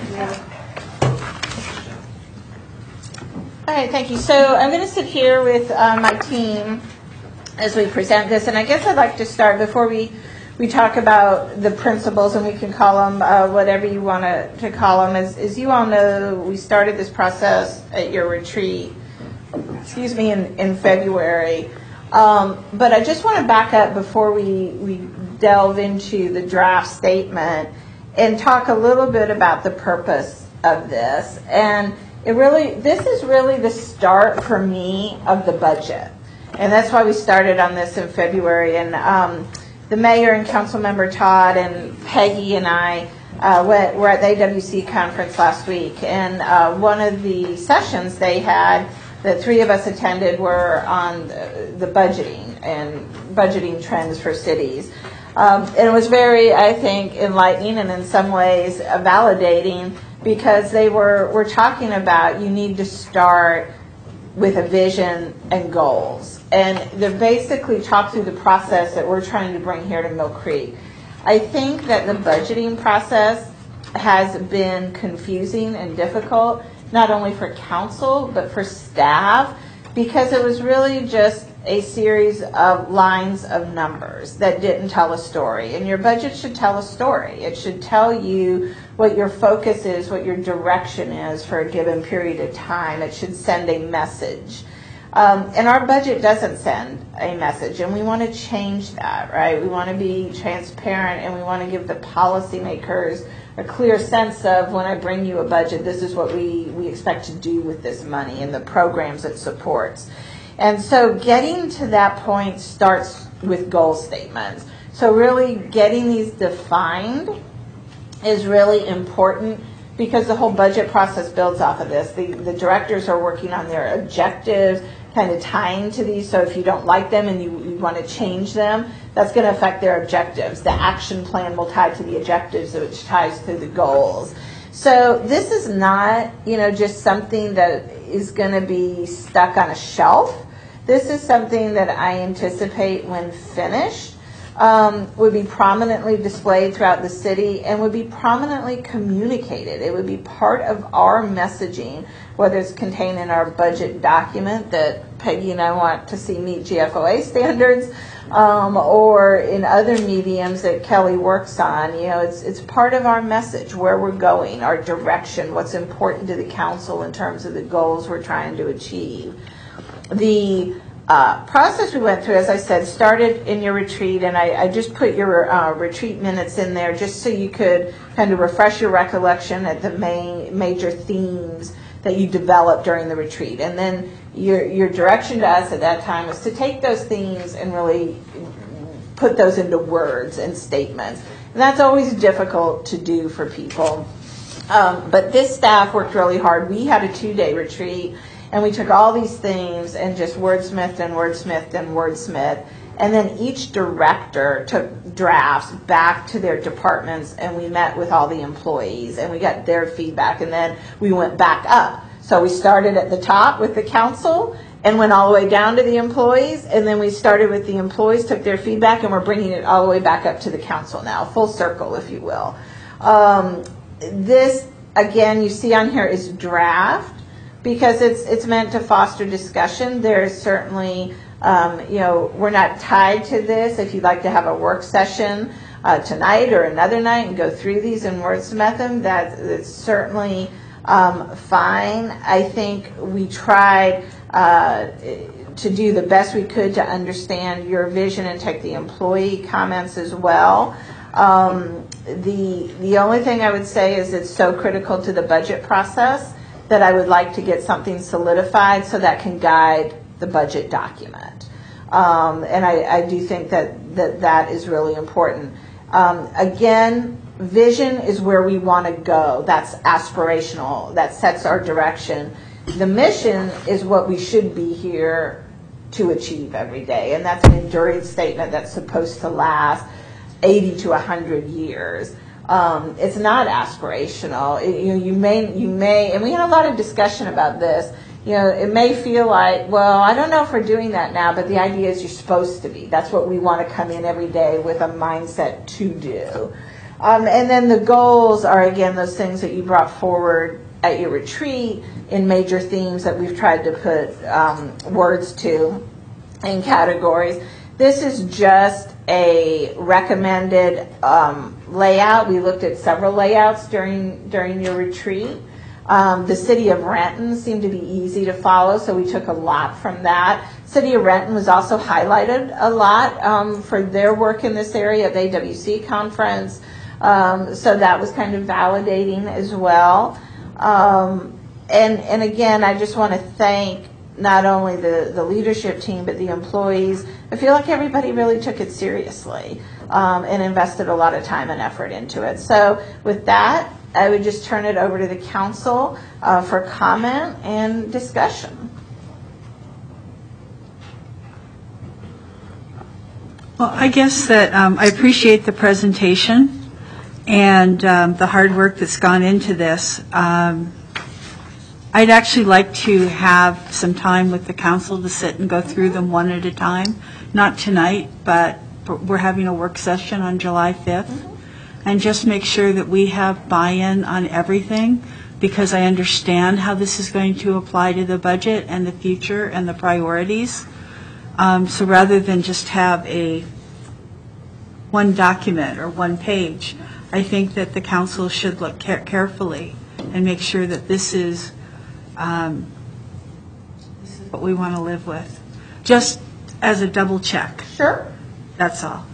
All right, thank you. So I'm going to sit here with uh, my team as we present this, and I guess I'd like to start before we, we talk about the principles, and we can call them uh, whatever you want to, to call them. As, as you all know, we started this process at your retreat, excuse me, in, in February. Um, but I just want to back up before we, we delve into the draft statement and talk a little bit about the purpose of this. And it really, this is really the start for me of the budget. And that's why we started on this in February. And um, the mayor and council member Todd and Peggy and I uh, went, were at the A W C conference last week. And uh, one of the sessions they had that three of us attended were on the, the budgeting and budgeting trends for cities. Um, and it was very, I think, enlightening and in some ways uh, validating, because they were, were talking about you need to start with a vision and goals. And they basically talked through the process that we're trying to bring here to Mill Creek. I think that the budgeting process has been confusing and difficult, not only for council, but for staff, because it was really just a series of lines of numbers that didn't tell a story. And your budget should tell a story. It should tell you what your focus is, what your direction is for a given period of time. It should send a message. Um, and our budget doesn't send a message, and we want to change that, right? We want to be transparent, and we want to give the policymakers a clear sense of, when I bring you a budget, this is what we, we expect to do with this money and the programs it supports. And so getting to that point starts with goal statements. So really getting these defined is really important, because the whole budget process builds off of this. The, the directors are working on their objectives, kind of tying to these, so if you don't like them and you, you want to change them, that's going to affect their objectives. The action plan will tie to the objectives, which ties to the goals. So this is not, you know, just something that is going to be stuck on a shelf. This is something that I anticipate, when finished, um, would be prominently displayed throughout the city and would be prominently communicated. It would be part of our messaging, whether it's contained in our budget document that Peggy and I want to see meet G F O A standards, um, or in other mediums that Kelly works on. You know, it's it's part of our message, where we're going, our direction, what's important to the council in terms of the goals we're trying to achieve. The uh, process we went through, as I said, started in your retreat, and I, I just put your uh, retreat minutes in there just so you could kind of refresh your recollection at the main major themes that you developed during the retreat. And then your your direction to us at that time was to take those themes and really put those into words and statements. And that's always difficult to do for people. Um, but this staff worked really hard. We had a two-day retreat, and we took all these themes and just wordsmithed and wordsmithed and wordsmithed. And then each director took drafts back to their departments, and we met with all the employees, and we got their feedback, and then we went back up. So we started at the top with the council and went all the way down to the employees, and then we started with the employees, took their feedback, and we're bringing it all the way back up to the council now, full circle, if you will. Um, this, again, you see on here is draft, because it's it's meant to foster discussion. There's certainly, um, you know, we're not tied to this. If you'd like to have a work session uh, tonight or another night and go through these and wordsmith them, that, that's certainly um, fine. I think we tried uh, to do the best we could to understand your vision and take the employee comments as well. Um, the the only thing I would say is it's so critical to the budget process that I would like to get something solidified so that can guide the budget document. Um, and I, I do think that, that that is really important. Um, again, vision is where we want to go. That's aspirational. That sets our direction. The mission is what we should be here to achieve every day. And that's an enduring statement that's supposed to last eighty to one hundred years. Um, it's not aspirational. It, you know, you may, you may, and we had a lot of discussion about this. You know, it may feel like, well, I don't know if we're doing that now, but the idea is you're supposed to be. That's what we want to come in every day with a mindset to do. Um, and then the goals are, again, those things that you brought forward at your retreat in major themes that we've tried to put um, words to in categories. This is just a recommended um, layout. We looked at several layouts during during your retreat. Um, the city of Renton seemed to be easy to follow, so we took a lot from that. City of Renton was also highlighted a lot um, for their work in this area at the A W C conference, um, so that was kind of validating as well. Um, and, and again, I just want to thank not only the, the leadership team, but the employees. I feel like everybody really took it seriously um, and invested a lot of time and effort into it. So with that, I would just turn it over to the council uh, for comment and discussion. Well, I guess that um, I appreciate the presentation and um, the hard work that's gone into this. Um, I'd actually like to have some time with the council to sit and go through them one at a time. Not tonight, but we're having a work session on July fifth. And just make sure that we have buy-in on everything, because I understand how this is going to apply to the budget and the future and the priorities. Um, so rather than just have a one document or one page, I think that the council should look care- carefully and make sure that this is, um, this is what we want to live with. Just as a double check. Sure. That's all.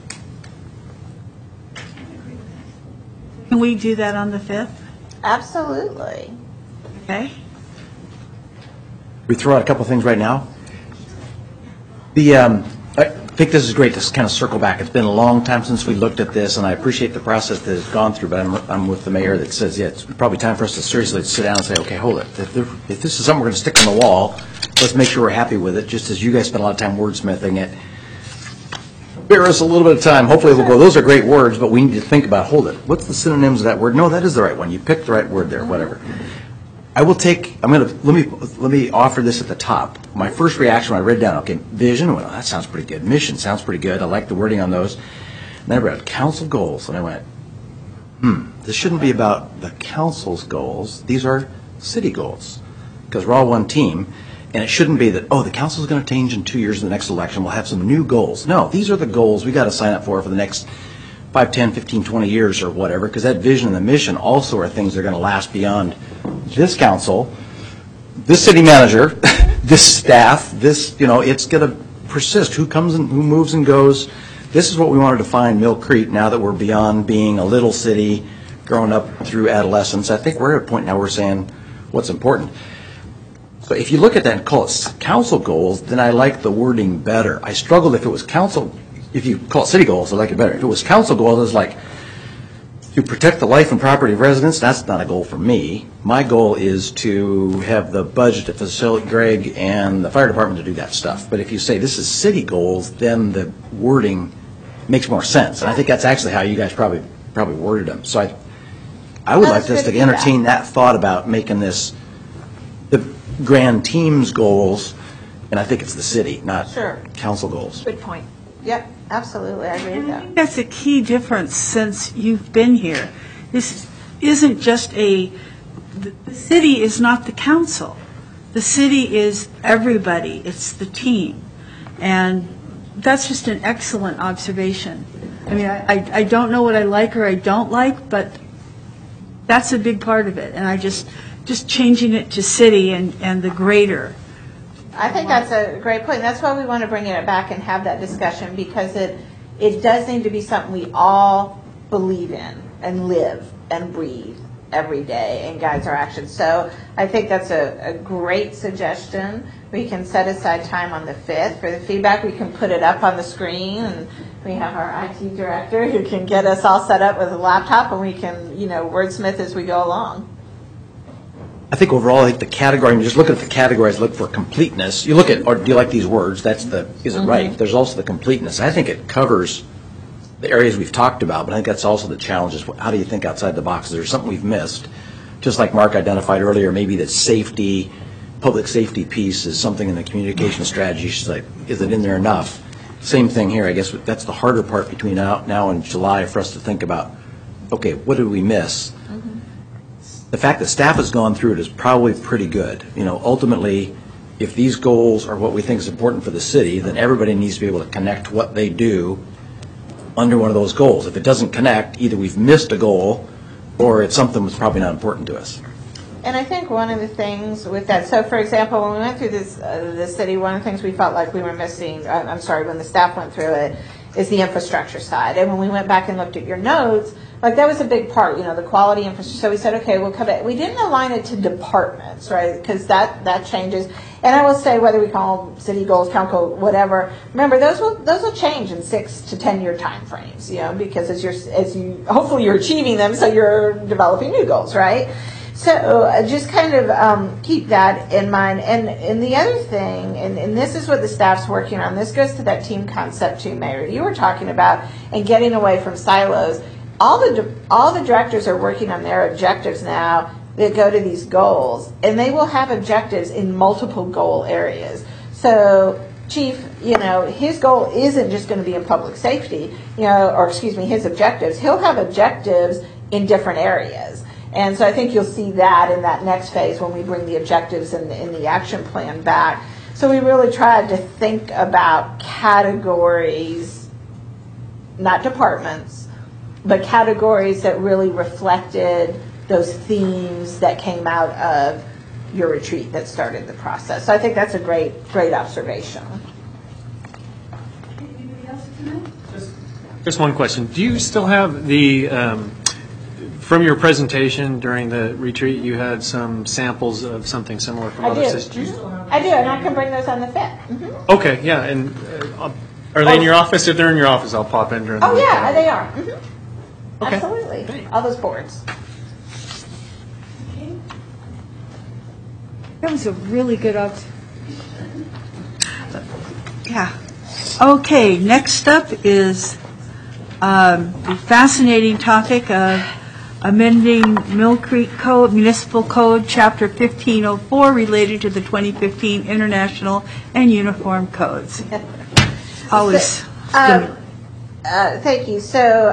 Can we do that on the fifth? Absolutely. Okay. We throw out a couple things right now. The, um, I think this is great to kind of circle back. It's been a long time since we looked at this, and I appreciate the process that has gone through, but I'm, I'm with the mayor that says, yeah, it's probably time for us to seriously sit down and say, okay, hold it. If, there, if this is something we're going to stick on the wall, let's make sure we're happy with it, just as you guys spend a lot of time wordsmithing it. Bear us a little bit of time. Hopefully we'll go, those are great words, but we need to think about, hold it. What's the synonyms of that word? No, that is the right one. You picked the right word there, whatever. I will take, I'm going to, let me let me offer this at the top. My first reaction when I read down, okay, vision, well, that sounds pretty good. Mission sounds pretty good. I like the wording on those. And then I read council goals, and I went, hmm, this shouldn't be about the council's goals. These are city goals, because we're all one team. And it shouldn't be that, oh, the council's going to change in two years in the next election. We'll have some new goals. No, these are the goals we got to sign up for for the next five, ten, fifteen, twenty years or whatever, because that vision and the mission also are things that are going to last beyond this council, this city manager, this staff, this, you know, it's going to persist. Who comes and who moves and goes. This is what we want to define Mill Creek now that we're beyond being a little city, growing up through adolescence. I think we're at a point now where we're saying what's important. So if you look at that and call it council goals, then I like the wording better. I struggled if it was council, if you call it city goals, I like it better. If it was council goals, it's like to protect the life and property of residents. That's not a goal for me. My goal is to have the budget to facilitate Greg and the fire department to do that stuff. But if you say this is city goals, then the wording makes more sense. And I think that's actually how you guys probably probably worded them. So I, I would like us to entertain that thought about making this the grand team's goals, and I think it's the city, not Sure. council goals. Good point. Yep, absolutely. I agree with that. That's a key difference since you've been here. This isn't just a, the the city is not the council. The city is everybody. It's the team. And that's just an excellent observation. I mean, I, I I don't know what I like or I don't like, but that's a big part of it. And I just, just changing it to city and, and the greater. I think that's a great point. That's why we want to bring it back and have that discussion, because it it does need to be something we all believe in and live and breathe every day and guides our actions. So I think that's a, a great suggestion. We can set aside time on the fifth for the feedback. We can put it up on the screen, and we have our I T director who can get us all set up with a laptop, and we can, you know, wordsmith as we go along. I think overall, I think the category, I mean, just look at the categories, look for completeness. You look at, or do you like these words? That's the, is it right? There's also the completeness. I think it covers the areas we've talked about, but I think that's also the challenge is how do you think outside the box? Is there something we've missed? Just like Mark identified earlier, maybe that safety, public safety piece is something in the communication strategy. She's like, is it in there enough? Same thing here. I guess that's the harder part between now, now and July for us to think about okay, what did we miss? The fact that staff has gone through it is probably pretty good. You know, ultimately, if these goals are what we think is important for the city, then everybody needs to be able to connect what they do under one of those goals. If it doesn't connect, either we've missed a goal or it's something that's probably not important to us. And I think one of the things with that, so for example, when we went through this, uh, the city, one of the things we felt like we were missing, uh, I'm sorry, when the staff went through it, is the infrastructure side. And when we went back and looked at your notes, like that was a big part, you know, the quality infrastructure. So we said, okay, we'll come back. We didn't align it to departments, right? Because that, that changes. And I will say, whether we call them city goals, council, whatever, remember those will those will change in six to ten year time frames, you know, because as you're as you hopefully you're achieving them, so you're developing new goals, right? So uh, just kind of um, keep that in mind. And and the other thing, and, and this is what the staff's working on. This goes to that team concept too, Mayor. You were talking about and getting away from silos. All the all the directors are working on their objectives now that go to these goals, and they will have objectives in multiple goal areas. So, Chief, you know, his goal isn't just going to be in public safety, you know, or excuse me, his objectives. He'll have objectives in different areas. And so I think you'll see that in that next phase when we bring the objectives and the, in the action plan back. So we really tried to think about categories, not departments, but categories that really reflected those themes that came out of your retreat that started the process. So I think that's a great, great observation. Just one question. Do you still have the, um, from your presentation during the retreat, you had some samples of something similar from I other do. systems? Do you still have I do, and I can bring those on the fifth. Mm-hmm. Okay, yeah, and uh, I'll- are they in your office? If they're in your office, I'll pop in during the Oh, week. yeah, they are. Mm-hmm. Okay. Absolutely. All those boards. That was a really good observation. Yeah. Okay, next up is um, the fascinating topic of amending Mill Creek Code, Municipal Code, Chapter fifteen oh four, related to the twenty fifteen International and Uniform Codes. Always. Um, uh, thank you. So